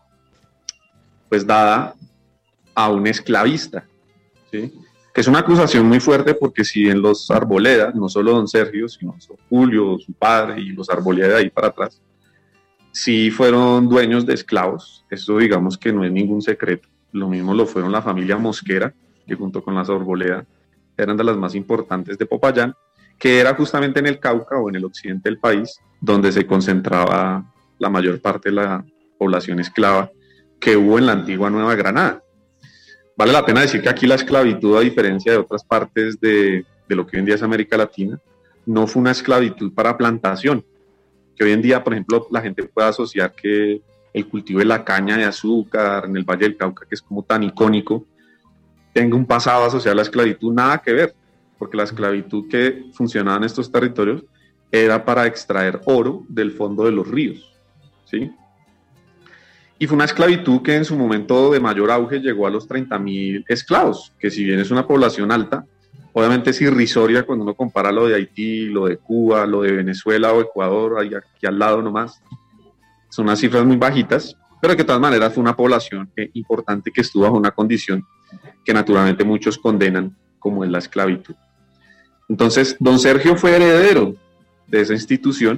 pues dada a un esclavista, ¿sí? Que es una acusación muy fuerte, porque si en los Arboleda, no solo don Sergio, sino Julio, su padre, y los Arboleda de ahí para atrás, sí fueron dueños de esclavos. Eso digamos que no es ningún secreto. Lo mismo lo fueron la familia Mosquera, que junto con las Arboleda eran de las más importantes de Popayán, que era justamente en el Cauca o en el occidente del país, donde se concentraba la mayor parte de la población esclava que hubo en la antigua Nueva Granada. Vale la pena decir que aquí la esclavitud, a diferencia de otras partes de, de lo que hoy en día es América Latina, no fue una esclavitud para plantación, que hoy en día, por ejemplo, la gente puede asociar que el cultivo de la caña de azúcar en el Valle del Cauca, que es como tan icónico, tenga un pasado asociado a la esclavitud. Nada que ver, porque la esclavitud que funcionaba en estos territorios era para extraer oro del fondo de los ríos, ¿sí? Y fue una esclavitud que en su momento de mayor auge llegó a los treinta mil esclavos, que si bien es una población alta, obviamente es irrisoria cuando uno compara lo de Haití, lo de Cuba, lo de Venezuela o Ecuador, ahí aquí al lado nomás. Son unas cifras muy bajitas, pero que de todas maneras fue una población eh, importante que estuvo bajo una condición que naturalmente muchos condenan, como es la esclavitud. Entonces, don Sergio fue heredero de esa institución,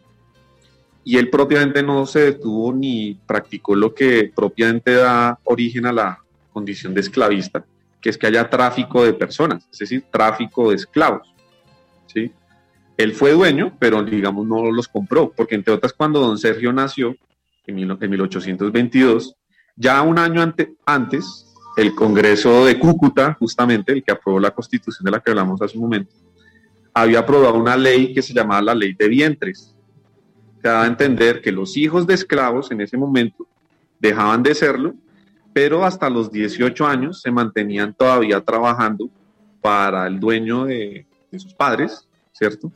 y él propiamente no se detuvo ni practicó lo que propiamente da origen a la condición de esclavista, que es que haya tráfico de personas, es decir, tráfico de esclavos, ¿sí? Él fue dueño, pero digamos no los compró, porque entre otras, cuando don Sergio nació, en, mil, en mil ochocientos veintidós, ya un año ante, antes, el Congreso de Cúcuta, justamente el que aprobó la Constitución de la que hablamos hace un momento, había aprobado una ley que se llamaba la Ley de Vientres, que daba a entender que los hijos de esclavos en ese momento dejaban de serlo, pero hasta los dieciocho años se mantenían todavía trabajando para el dueño de, de sus padres, ¿cierto?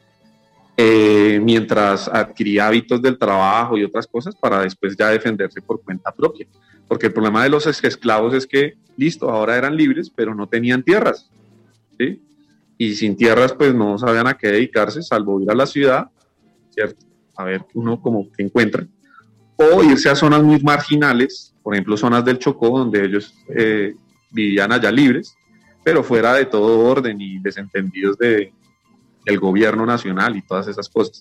Eh, mientras adquiría hábitos del trabajo y otras cosas, para después ya defenderse por cuenta propia. Porque el problema de los esclavos es que, listo, ahora eran libres, pero no tenían tierras, ¿sí? Y sin tierras, pues no sabían a qué dedicarse, salvo ir a la ciudad, ¿cierto? A ver uno como que encuentra, o irse a zonas muy marginales, por ejemplo zonas del Chocó, donde ellos eh, vivían allá libres, pero fuera de todo orden y desentendidos de, del gobierno nacional y todas esas cosas.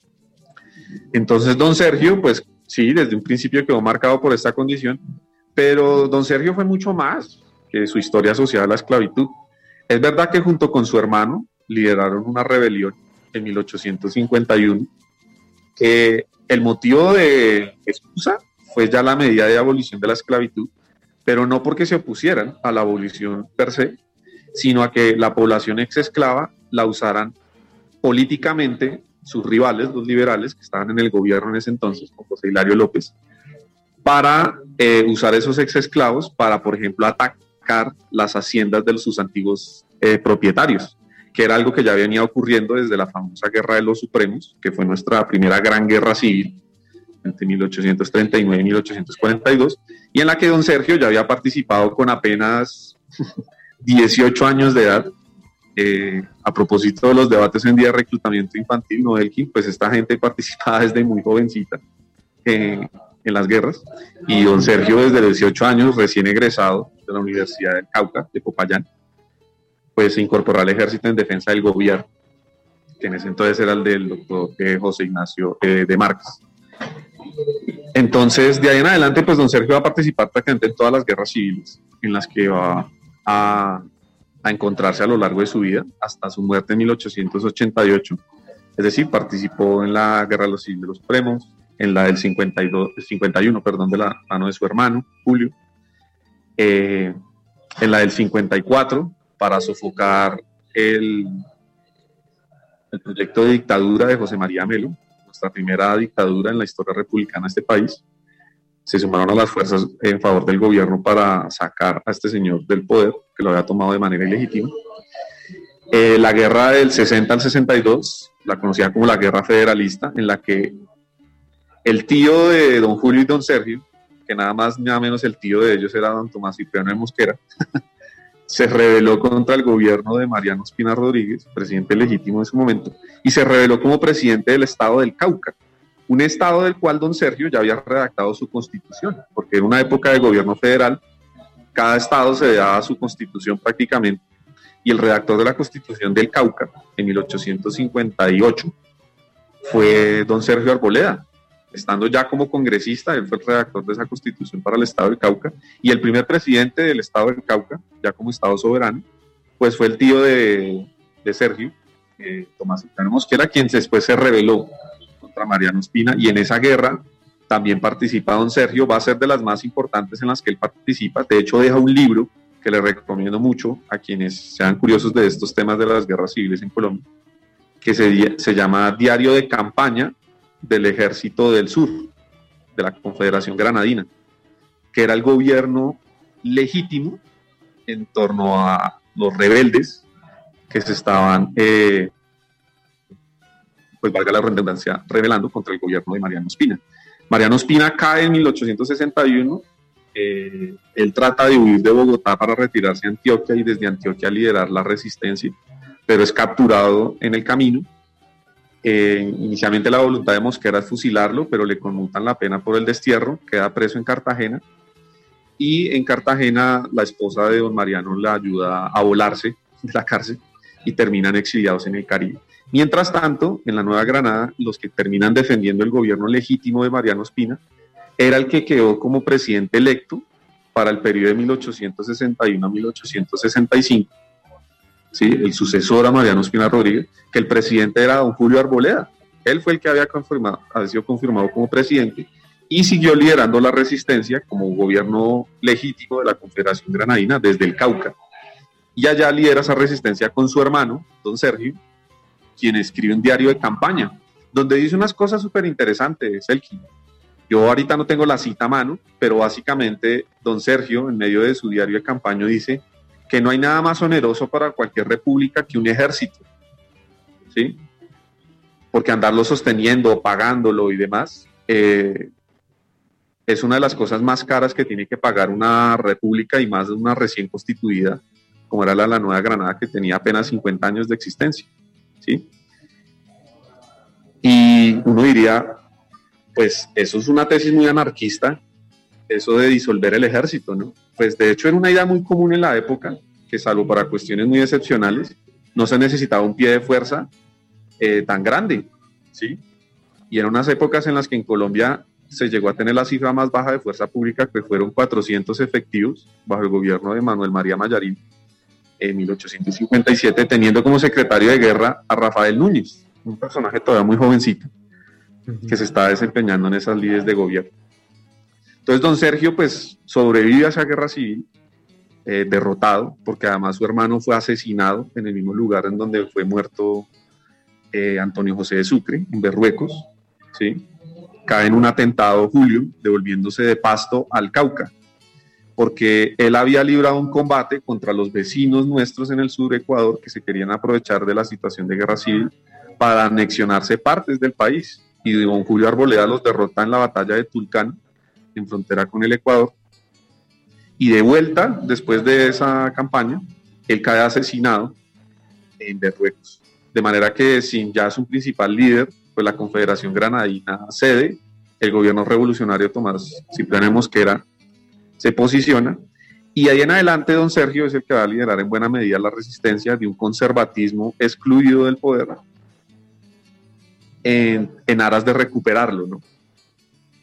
Entonces don Sergio, pues sí, desde un principio quedó marcado por esta condición, pero don Sergio fue mucho más que su historia asociada a la esclavitud. Es verdad que junto con su hermano lideraron una rebelión en mil ochocientos cincuenta y uno, que el motivo de excusa fue ya la medida de abolición de la esclavitud, pero no porque se opusieran a la abolición per se, sino a que la población ex esclava la usaran políticamente sus rivales, los liberales, que estaban en el gobierno en ese entonces, con José Hilario López, para eh, usar esos ex esclavos para, por ejemplo, atacar las haciendas de sus antiguos eh, propietarios, que era algo que ya venía ocurriendo desde la famosa Guerra de los Supremos, que fue nuestra primera gran guerra civil, entre mil ochocientos treinta y nueve y mil ochocientos cuarenta y dos, y en la que don Sergio ya había participado con apenas dieciocho años de edad. Eh, a propósito de los debates en día de reclutamiento infantil, ¿no, Elkin? Pues esta gente participaba desde muy jovencita eh, en las guerras, y don Sergio desde los dieciocho años, recién egresado de la Universidad del Cauca, de Popayán, pues se incorporó al ejército en defensa del gobierno, que en ese entonces era el del doctor eh, José Ignacio eh, de Márquez. Entonces, de ahí en adelante, pues don Sergio va a participar prácticamente en todas las guerras civiles en las que va a, a encontrarse a lo largo de su vida, hasta su muerte en mil ochocientos ochenta y ocho. Es decir, participó en la Guerra de los Civiles Supremos, en la del cincuenta y dos, cincuenta y uno, perdón, de la mano de su hermano, Julio, eh, en la del cincuenta y cuatro, para sofocar el, el proyecto de dictadura de José María Melo, nuestra primera dictadura en la historia republicana de este país. Se sumaron a las fuerzas en favor del gobierno para sacar a este señor del poder, que lo había tomado de manera ilegítima. Eh, la guerra del sesenta al sesenta y dos, la conocida como la Guerra Federalista, en la que el tío de don Julio y don Sergio, que nada más nada menos el tío de ellos era don Tomás Cipriano de Mosquera, se rebeló contra el gobierno de Mariano Ospina Rodríguez, presidente legítimo en ese momento, y se rebeló como presidente del estado del Cauca, un estado del cual don Sergio ya había redactado su constitución, porque en una época de gobierno federal, cada estado se daba su constitución prácticamente, y el redactor de la constitución del Cauca, en mil ochocientos cincuenta y ocho, fue don Sergio Arboleda. Estando ya como congresista, él fue el redactor de esa constitución para el estado del Cauca, y el primer presidente del estado del Cauca, ya como estado soberano, pues fue el tío de, de Sergio, eh, Tomás Cipriano Mosquera, quien después se rebeló contra Mariano Ospina, y en esa guerra también participa don Sergio. Va a ser de las más importantes en las que él participa. De hecho, deja un libro que le recomiendo mucho a quienes sean curiosos de estos temas de las guerras civiles en Colombia, que se, se llama Diario de Campaña del Ejército del Sur, de la Confederación Granadina, que era el gobierno legítimo en torno a los rebeldes que se estaban, eh, pues valga la redundancia, rebelando contra el gobierno de Mariano Ospina. Mariano Ospina cae en mil ochocientos sesenta y uno, eh, él trata de huir de Bogotá para retirarse a Antioquia y desde Antioquia liderar la resistencia, pero es capturado en el camino. Eh, inicialmente la voluntad de Mosquera es fusilarlo, pero le conmutan la pena por el destierro, queda preso en Cartagena, y en Cartagena la esposa de don Mariano le ayuda a volarse de la cárcel y terminan exiliados en el Caribe. Mientras tanto, en la Nueva Granada, los que terminan defendiendo el gobierno legítimo de Mariano Ospina era el que quedó como presidente electo para el periodo de mil ochocientos sesenta y uno a mil ochocientos sesenta y cinco, ¿sí? El sucesor a Mariano Ospina Rodríguez, que el presidente era don Julio Arboleda. Él fue el que había, confirmado, había sido confirmado como presidente y siguió liderando la resistencia como gobierno legítimo de la Confederación Granadina desde el Cauca. Y allá lidera esa resistencia con su hermano, don Sergio, quien escribe un diario de campaña, donde dice unas cosas súper interesantes, Elkin. Yo ahorita no tengo la cita a mano, pero básicamente don Sergio, en medio de su diario de campaña, dice que no hay nada más oneroso para cualquier república que un ejército, ¿sí? Porque andarlo sosteniendo, pagándolo y demás, eh, es una de las cosas más caras que tiene que pagar una república, y más de una recién constituida, como era la, la Nueva Granada, que tenía apenas cincuenta años de existencia, ¿sí? Y uno diría, pues eso es una tesis muy anarquista, eso de disolver el ejército, ¿no? Pues de hecho era una idea muy común en la época, que salvo para cuestiones muy excepcionales, no se necesitaba un pie de fuerza eh, tan grande, ¿sí? Y eran unas épocas en las que en Colombia se llegó a tener la cifra más baja de fuerza pública, que fueron cuatrocientos efectivos bajo el gobierno de Manuel María Mallarín en mil ochocientos cincuenta y siete, teniendo como secretario de guerra a Rafael Núñez, un personaje todavía muy jovencito, uh-huh, que se está desempeñando en esas lides de gobierno. Entonces don Sergio pues sobrevive a esa guerra civil, eh, derrotado, porque además su hermano fue asesinado en el mismo lugar en donde fue muerto eh, Antonio José de Sucre, en Berruecos, ¿sí? Cae en un atentado Julio, devolviéndose de Pasto al Cauca, porque él había librado un combate contra los vecinos nuestros en el sur de Ecuador, que se querían aprovechar de la situación de guerra civil para anexionarse partes del país, y don Julio Arboleda los derrota en la batalla de Tulcán, en frontera con el Ecuador, y de vuelta, después de esa campaña, él cae asesinado en Berruecos, de manera que sin ya su principal líder, pues la Confederación Granadina cede, el gobierno revolucionario Tomás Cipriano de Mosquera se posiciona, y ahí en adelante don Sergio es el que va a liderar en buena medida la resistencia de un conservatismo excluido del poder en, en aras de recuperarlo, ¿no?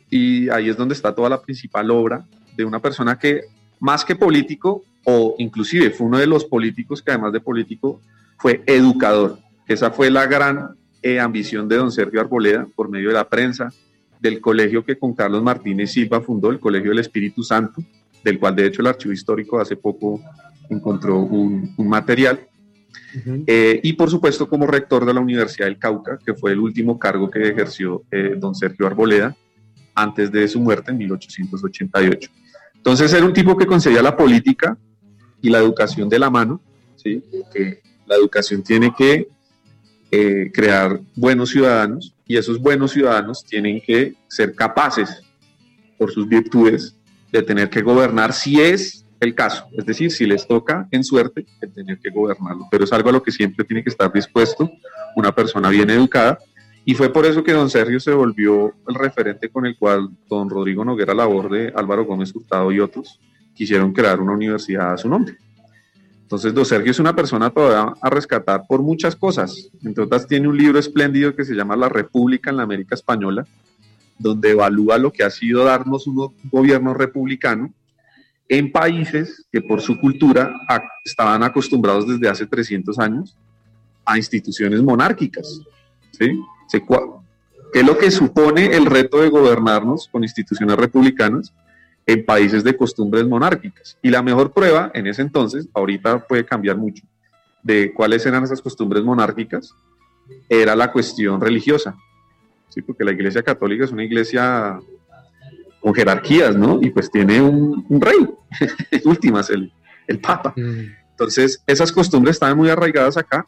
y ahí es donde está toda la principal obra de una persona que, más que político, o inclusive fue uno de los políticos que además de político fue educador. Esa fue la gran eh, ambición de don Sergio Arboleda, por medio de la prensa, del colegio que con Carlos Martínez Silva fundó, el Colegio del Espíritu Santo, del cual de hecho el Archivo Histórico hace poco encontró un, un material. Uh-huh. eh, y por supuesto como rector de la Universidad del Cauca, que fue el último cargo que ejerció eh, don Sergio Arboleda antes de su muerte en mil ochocientos ochenta y ocho. Entonces era un tipo que concebía la política y la educación de la mano, ¿sí? Que la educación tiene que eh, crear buenos ciudadanos, y esos buenos ciudadanos tienen que ser capaces, por sus virtudes, de tener que gobernar si es el caso, es decir, si les toca en suerte el tener que gobernarlo, pero es algo a lo que siempre tiene que estar dispuesto una persona bien educada, y fue por eso que don Sergio se volvió el referente con el cual don Rodrigo Noguera Laborde, Álvaro Gómez Hurtado y otros quisieron crear una universidad a su nombre. Entonces don Sergio es una persona todavía a rescatar por muchas cosas, entre otras tiene un libro espléndido que se llama La República en la América Española, donde evalúa lo que ha sido darnos un gobierno republicano en países que por su cultura a, estaban acostumbrados desde hace trescientos años a instituciones monárquicas, ¿sí? Se, ¿Qué es lo que supone el reto de gobernarnos con instituciones republicanas en países de costumbres monárquicas? Y la mejor prueba en ese entonces, ahorita puede cambiar mucho, de cuáles eran esas costumbres monárquicas, era la cuestión religiosa, ¿sí? Porque la Iglesia Católica es una iglesia con jerarquías, ¿no? Y pues tiene un, un rey, en últimas, el, el Papa. Entonces, esas costumbres estaban muy arraigadas acá,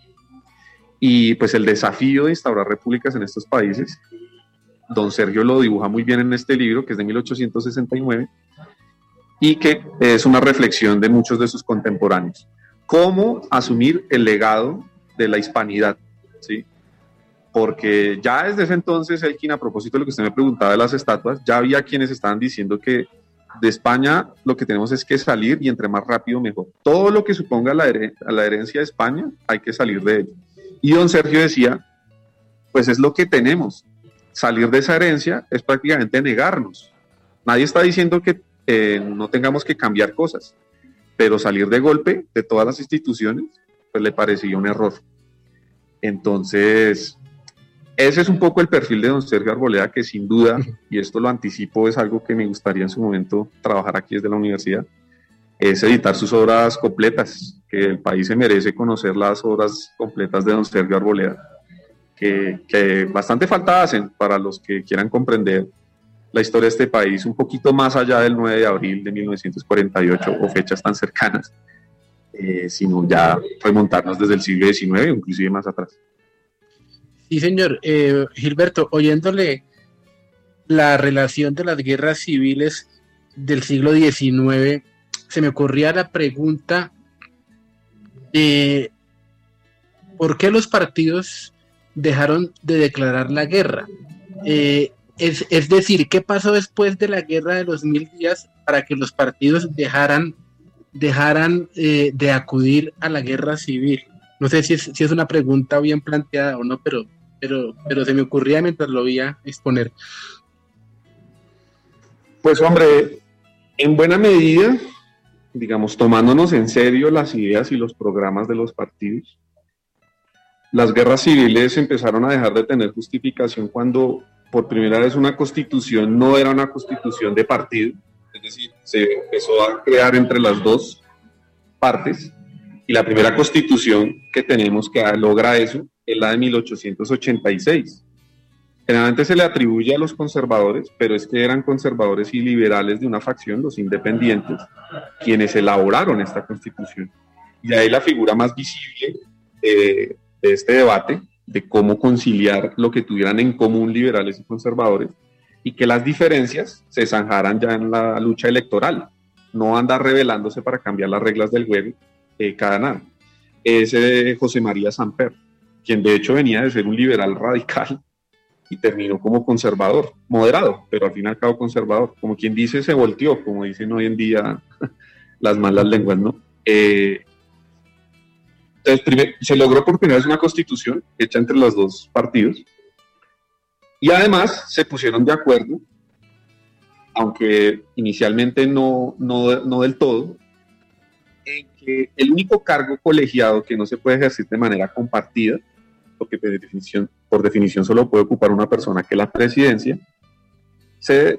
y pues el desafío de instaurar repúblicas en estos países, don Sergio lo dibuja muy bien en este libro, que es de mil ochocientos sesenta y nueve, y que es una reflexión de muchos de sus contemporáneos. ¿Cómo asumir el legado de la hispanidad? ¿Sí? Porque ya desde ese entonces, Elkin, a propósito de lo que usted me preguntaba de las estatuas, ya había quienes estaban diciendo que de España lo que tenemos es que salir, y entre más rápido mejor. Todo lo que suponga la, her- la herencia de España, hay que salir de ello. Y don Sergio decía, pues es lo que tenemos. Salir de esa herencia es prácticamente negarnos. Nadie está diciendo que eh, no tengamos que cambiar cosas, pero salir de golpe de todas las instituciones, pues le parecía un error. Entonces, ese es un poco el perfil de don Sergio Arboleda, que sin duda, y esto lo anticipo, es algo que me gustaría en su momento trabajar aquí desde la universidad, es editar sus obras completas, que el país se merece conocer las obras completas de don Sergio Arboleda, que, que bastante falta hacen para los que quieran comprender la historia de este país un poquito más allá del nueve de abril de mil novecientos cuarenta y ocho o fechas tan cercanas, eh, sino ya remontarnos desde el siglo diecinueve, inclusive más atrás. Sí, señor. Eh, Gilberto, oyéndole la relación de las guerras civiles del siglo diecinueve, se me ocurría la pregunta de ¿por qué los partidos dejaron de declarar la guerra? Eh, es, es decir, ¿qué pasó después de la guerra de los mil días para que los partidos dejaran, dejaran eh, de acudir a la guerra civil? No sé si es, si es una pregunta bien planteada o no, pero, pero, pero se me ocurría mientras lo oía exponer. Pues hombre, en buena medida, digamos, tomándonos en serio las ideas y los programas de los partidos, las guerras civiles empezaron a dejar de tener justificación cuando por primera vez una constitución no era una constitución de partido, es decir, se empezó a crear entre las dos partes, y la primera constitución que tenemos que logra eso es la de mil ochocientos ochenta y seis. Generalmente se le atribuye a los conservadores, pero es que eran conservadores y liberales de una facción, los independientes, quienes elaboraron esta constitución. Y ahí la figura más visible eh, de este debate, de cómo conciliar lo que tuvieran en común liberales y conservadores, y que las diferencias se zanjaran ya en la lucha electoral, no andar rebelándose para cambiar las reglas del juego eh, cada nada. Es eh, José María Samper, quien de hecho venía de ser un liberal radical, y terminó como conservador, moderado, pero al fin y al cabo conservador. Como quien dice, se volteó, como dicen hoy en día las malas lenguas, ¿no? Eh, entonces, primer, se logró por primera vez una constitución hecha entre los dos partidos, y además se pusieron de acuerdo aunque inicialmente no, no, no del todo, en que el único cargo colegiado que no se puede ejercer de manera compartida, porque por definición, por definición solo puede ocupar una persona, que es la presidencia, se,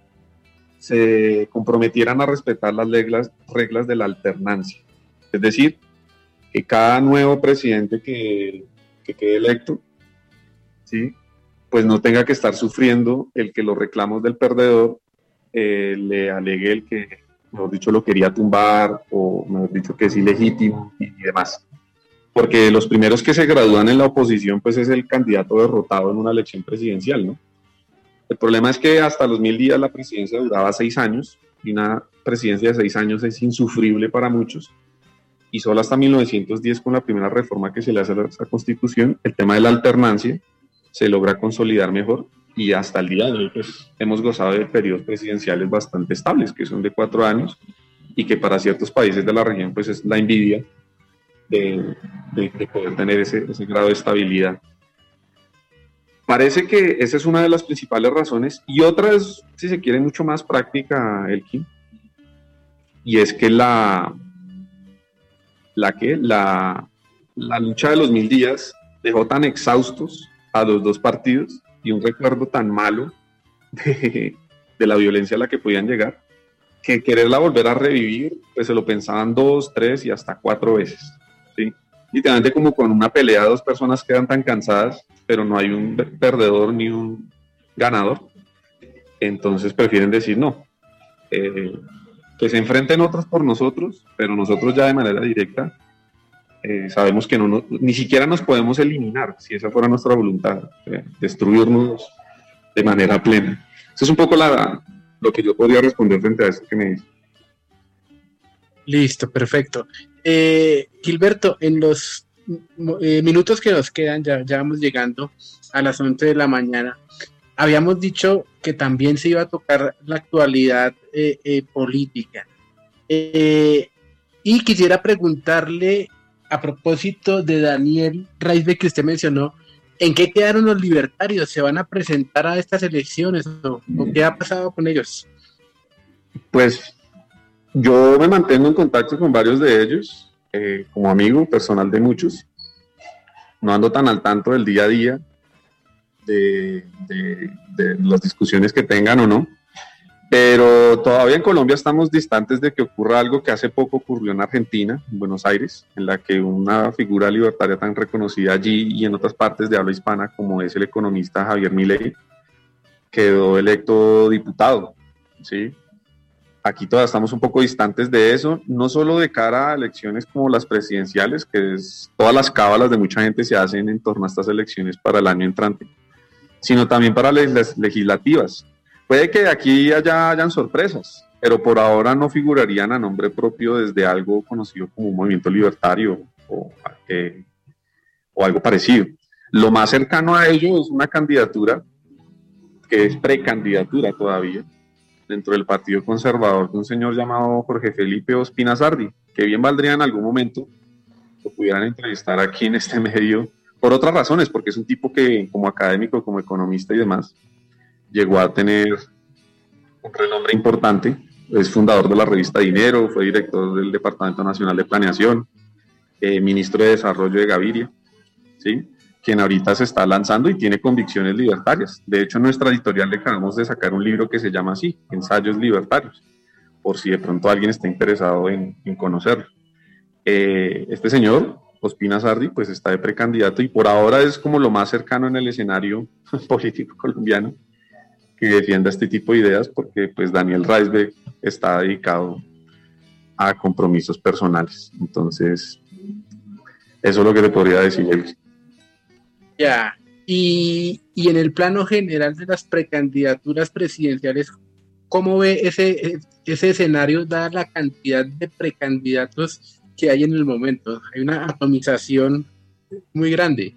se comprometieran a respetar las reglas, reglas de la alternancia. Es decir, que cada nuevo presidente que, que quede electo, ¿sí?, pues no tenga que estar sufriendo el que los reclamos del perdedor eh, le alegue el que, mejor dicho, lo quería tumbar, o mejor dicho, que es ilegítimo y, y demás. Porque los primeros que se gradúan en la oposición, pues es el candidato derrotado en una elección presidencial, ¿no? El problema es que hasta los mil días la presidencia duraba seis años, y una presidencia de seis años es insufrible para muchos, y solo hasta mil novecientos diez, con la primera reforma que se le hace a esa constitución, el tema de la alternancia se logra consolidar mejor, y hasta el día de hoy pues hemos gozado de periodos presidenciales bastante estables, que son de cuatro años, y que para ciertos países de la región pues es la envidia de, de, de poder tener ese, ese grado de estabilidad. Parece que esa es una de las principales razones, y otra es, si se quiere, mucho más práctica, Elkin, y es que la, la, que, la, la lucha de los mil días dejó tan exhaustos a los dos partidos, y un recuerdo tan malo de, de la violencia a la que podían llegar, que quererla volver a revivir, pues se lo pensaban dos, tres y hasta cuatro veces, ¿sí? Literalmente como con una pelea, dos personas quedan tan cansadas, pero no hay un perdedor ni un ganador, entonces prefieren decir no, eh, que se enfrenten otros por nosotros, pero nosotros ya de manera directa eh, sabemos que no nos, ni siquiera nos podemos eliminar, si esa fuera nuestra voluntad, eh, destruirnos de manera plena. Eso es un poco la, lo que yo podría responder frente a eso que me dice. Listo, perfecto. Eh, Gilberto, en los eh, minutos que nos quedan, ya, ya vamos llegando a las once de la mañana, habíamos dicho que también se iba a tocar la actualidad eh, eh, política. Eh, y quisiera preguntarle, a propósito de Daniel Raisbe, que usted mencionó, ¿en qué quedaron los libertarios? ¿Se van a presentar a estas elecciones o, o qué ha pasado con ellos? Pues yo me mantengo en contacto con varios de ellos, eh, como amigo personal de muchos. No ando tan al tanto del día a día de, de, de las discusiones que tengan o no, pero todavía en Colombia estamos distantes de que ocurra algo que hace poco ocurrió en Argentina, en Buenos Aires, en la que una figura libertaria tan reconocida allí y en otras partes de habla hispana como es el economista Javier Milei, quedó electo diputado, ¿sí? Aquí todavía estamos un poco distantes de eso, no solo de cara a elecciones como las presidenciales, que es, todas las cábalas de mucha gente se hacen en torno a estas elecciones para el año entrante, sino también para las legislativas. Puede que aquí haya, hayan sorpresas, pero por ahora no figurarían a nombre propio desde algo conocido como un movimiento libertario o, eh, o algo parecido. Lo más cercano a ello es una candidatura que es precandidatura todavía, dentro del Partido Conservador, de un señor llamado Jorge Felipe Ospina Sardi, que bien valdría en algún momento lo pudieran entrevistar aquí en este medio, por otras razones, porque es un tipo que como académico, como economista y demás, llegó a tener un renombre importante, es fundador de la revista Dinero, fue director del Departamento Nacional de Planeación, eh, ministro de Desarrollo de Gaviria, ¿sí?, quien ahorita se está lanzando y tiene convicciones libertarias. De hecho, en nuestra editorial le acabamos de sacar un libro que se llama así, Ensayos Libertarios, por si de pronto alguien está interesado en, en conocerlo. Eh, este señor, Ospina Sardi, pues está de precandidato y por ahora es como lo más cercano en el escenario político colombiano que defienda este tipo de ideas, porque pues Daniel Raisbe está dedicado a compromisos personales. Entonces, eso es lo que te podría decir. Ya, y, y en el plano general de las precandidaturas presidenciales, ¿cómo ve ese, ese escenario dada la cantidad de precandidatos que hay en el momento? Hay una atomización muy grande.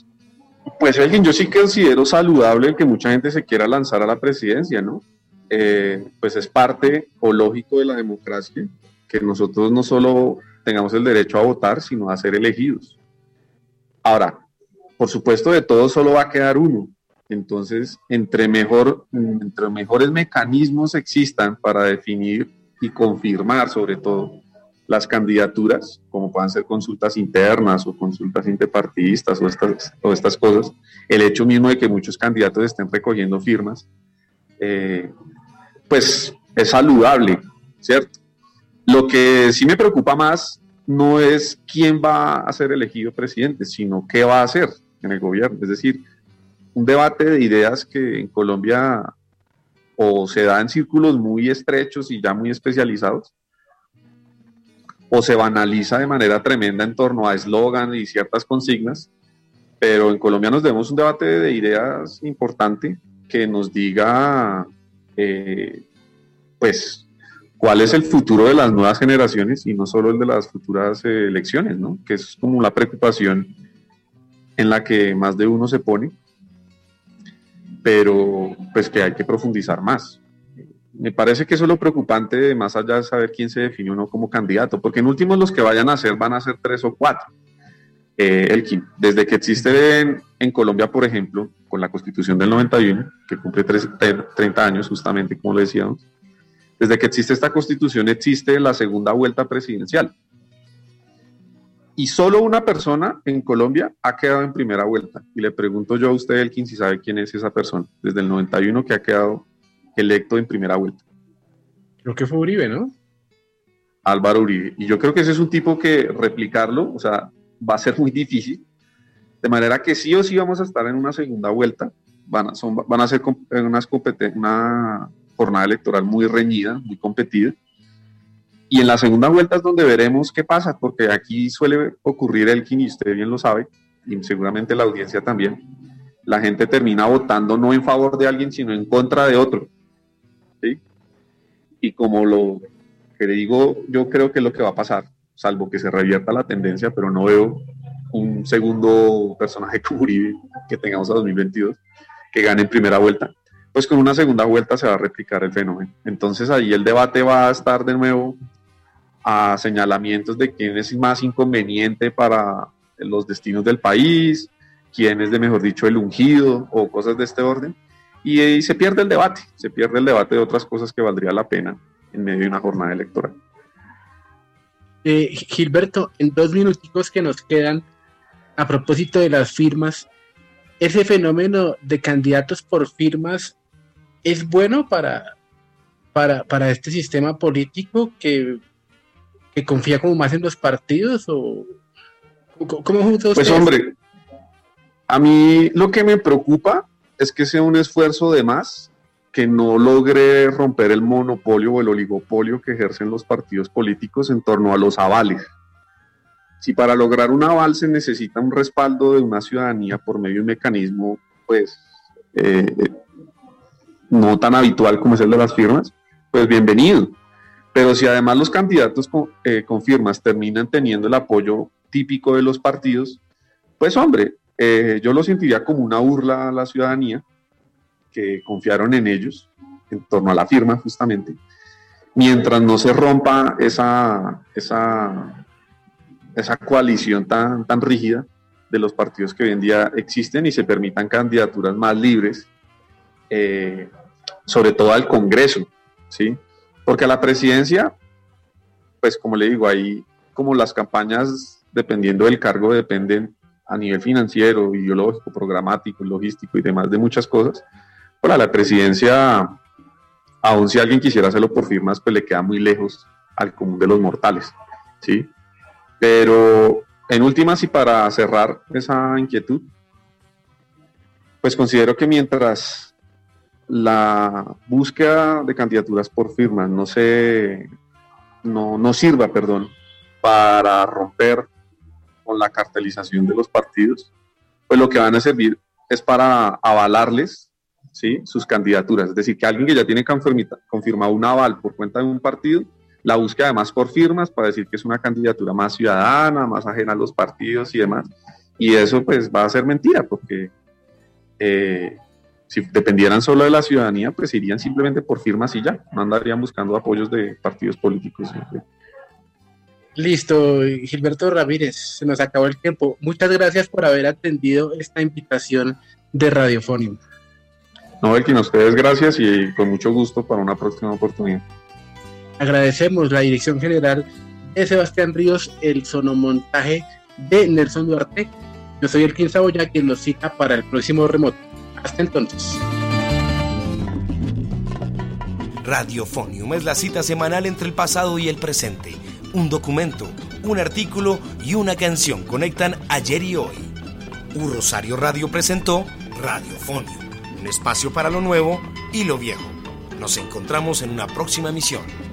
Pues alguien, yo sí considero saludable que mucha gente se quiera lanzar a la presidencia, ¿no? Eh, pues es parte o lógico de la democracia que nosotros no solo tengamos el derecho a votar, sino a ser elegidos. Ahora, por supuesto, de todos solo va a quedar uno, Entonces, entre, mejor, entre mejores mecanismos existan para definir y confirmar, sobre todo, las candidaturas, como puedan ser consultas internas o consultas interpartidistas o estas, o estas cosas, el hecho mismo de que muchos candidatos estén recogiendo firmas, eh, pues es saludable, ¿cierto? Lo que sí me preocupa más no es quién va a ser elegido presidente, sino qué va a hacer en el gobierno. Es decir, un debate de ideas que en Colombia o se da en círculos muy estrechos y ya muy especializados, o se banaliza de manera tremenda en torno a eslogan y ciertas consignas, pero en Colombia nos debemos un debate de ideas importante que nos diga, eh, pues, cuál es el futuro de las nuevas generaciones y no solo el de las futuras eh, elecciones, ¿no? Que es como la preocupación en la que más de uno se pone, pero pues que hay que profundizar más. Me parece que eso es lo preocupante, más allá de saber quién se define o no como candidato, porque en últimos los que vayan a ser van a ser tres o cuatro. Eh, Elkin, desde que existe en, en Colombia, por ejemplo, con la Constitución del noventa y uno, que cumple treinta años justamente, como le decíamos, desde que existe esta Constitución existe la segunda vuelta presidencial. Y solo una persona en Colombia ha quedado en primera vuelta. Y le pregunto yo a usted, Elkin, si sabe quién es esa persona, desde el noventa y uno que ha quedado electo en primera vuelta. Creo que fue Uribe, ¿no? Álvaro Uribe. Y yo creo que ese es un tipo que replicarlo, o sea, va a ser muy difícil. De manera que sí o sí vamos a estar en una segunda vuelta. Van a, son, van a ser unas competen- una jornada electoral muy reñida, muy competida. Y en la segunda vuelta es donde veremos qué pasa, porque aquí suele ocurrir, Elkin, y usted bien lo sabe, y seguramente la audiencia también, la gente termina votando no en favor de alguien, sino en contra de otro. ¿Sí? Y como lo que le digo, yo creo que es lo que va a pasar, salvo que se revierta la tendencia, pero no veo un segundo personaje como Uribe que tengamos a dos mil veintidós, que gane en primera vuelta, pues con una segunda vuelta se va a replicar el fenómeno. Entonces ahí el debate va a estar de nuevo a señalamientos de quién es más inconveniente para los destinos del país, quién es, de mejor dicho, el ungido o cosas de este orden, y, y se pierde el debate, se pierde el debate de otras cosas que valdría la pena en medio de una jornada electoral. Eh, Gilberto, en dos minuticos que nos quedan, a propósito de las firmas, ¿ese fenómeno de candidatos por firmas es bueno para, para, para este sistema político que, que confía como más en los partidos? ¿O cómo juzga usted? Pues hombre, a mí lo que me preocupa es que sea un esfuerzo de más que no logre romper el monopolio o el oligopolio que ejercen los partidos políticos en torno a los avales. Si para lograr un aval se necesita un respaldo de una ciudadanía por medio de un mecanismo, pues, eh, no tan habitual como es el de las firmas, pues bienvenido. Pero si además los candidatos con, eh, con firmas terminan teniendo el apoyo típico de los partidos, pues hombre, eh, yo lo sentiría como una burla a la ciudadanía que confiaron en ellos, en torno a la firma justamente, mientras no se rompa esa, esa, esa coalición tan, tan rígida de los partidos que hoy en día existen y se permitan candidaturas más libres, eh, sobre todo al Congreso, ¿sí? Porque a la presidencia, pues como le digo, ahí como las campañas, dependiendo del cargo, dependen a nivel financiero, ideológico, programático, logístico y demás de muchas cosas. Para la presidencia, aun si alguien quisiera hacerlo por firmas, pues le queda muy lejos al común de los mortales, ¿sí? Pero en últimas, y para cerrar esa inquietud, pues considero que mientras la búsqueda de candidaturas por firmas no se no, no sirva, perdón, para romper con la cartelización de los partidos, pues lo que van a servir es para avalarles, ¿sí?, sus candidaturas. Es decir, que alguien que ya tiene confirmado un aval por cuenta de un partido, la busque además por firmas para decir que es una candidatura más ciudadana, más ajena a los partidos y demás. Y eso pues va a ser mentira, porque eh, si dependieran solo de la ciudadanía, pues irían simplemente por firmas y ya, no andarían buscando apoyos de partidos políticos. Listo, Gilberto Ramírez, se nos acabó el tiempo. Muchas gracias por haber atendido esta invitación de Radiofónico. No, Elkin, a ustedes gracias y con mucho gusto para una próxima oportunidad. Agradecemos la dirección general de Sebastián Ríos, el sonomontaje de Nelson Duarte. Yo soy Elkin Saboya, quien nos cita para el próximo remoto. Hasta entonces. Radiofonium es la cita semanal entre el pasado y el presente. Un documento, un artículo y una canción conectan ayer y hoy. U Rosario Radio presentó Radiofonium, un espacio para lo nuevo y lo viejo. Nos encontramos en una próxima emisión.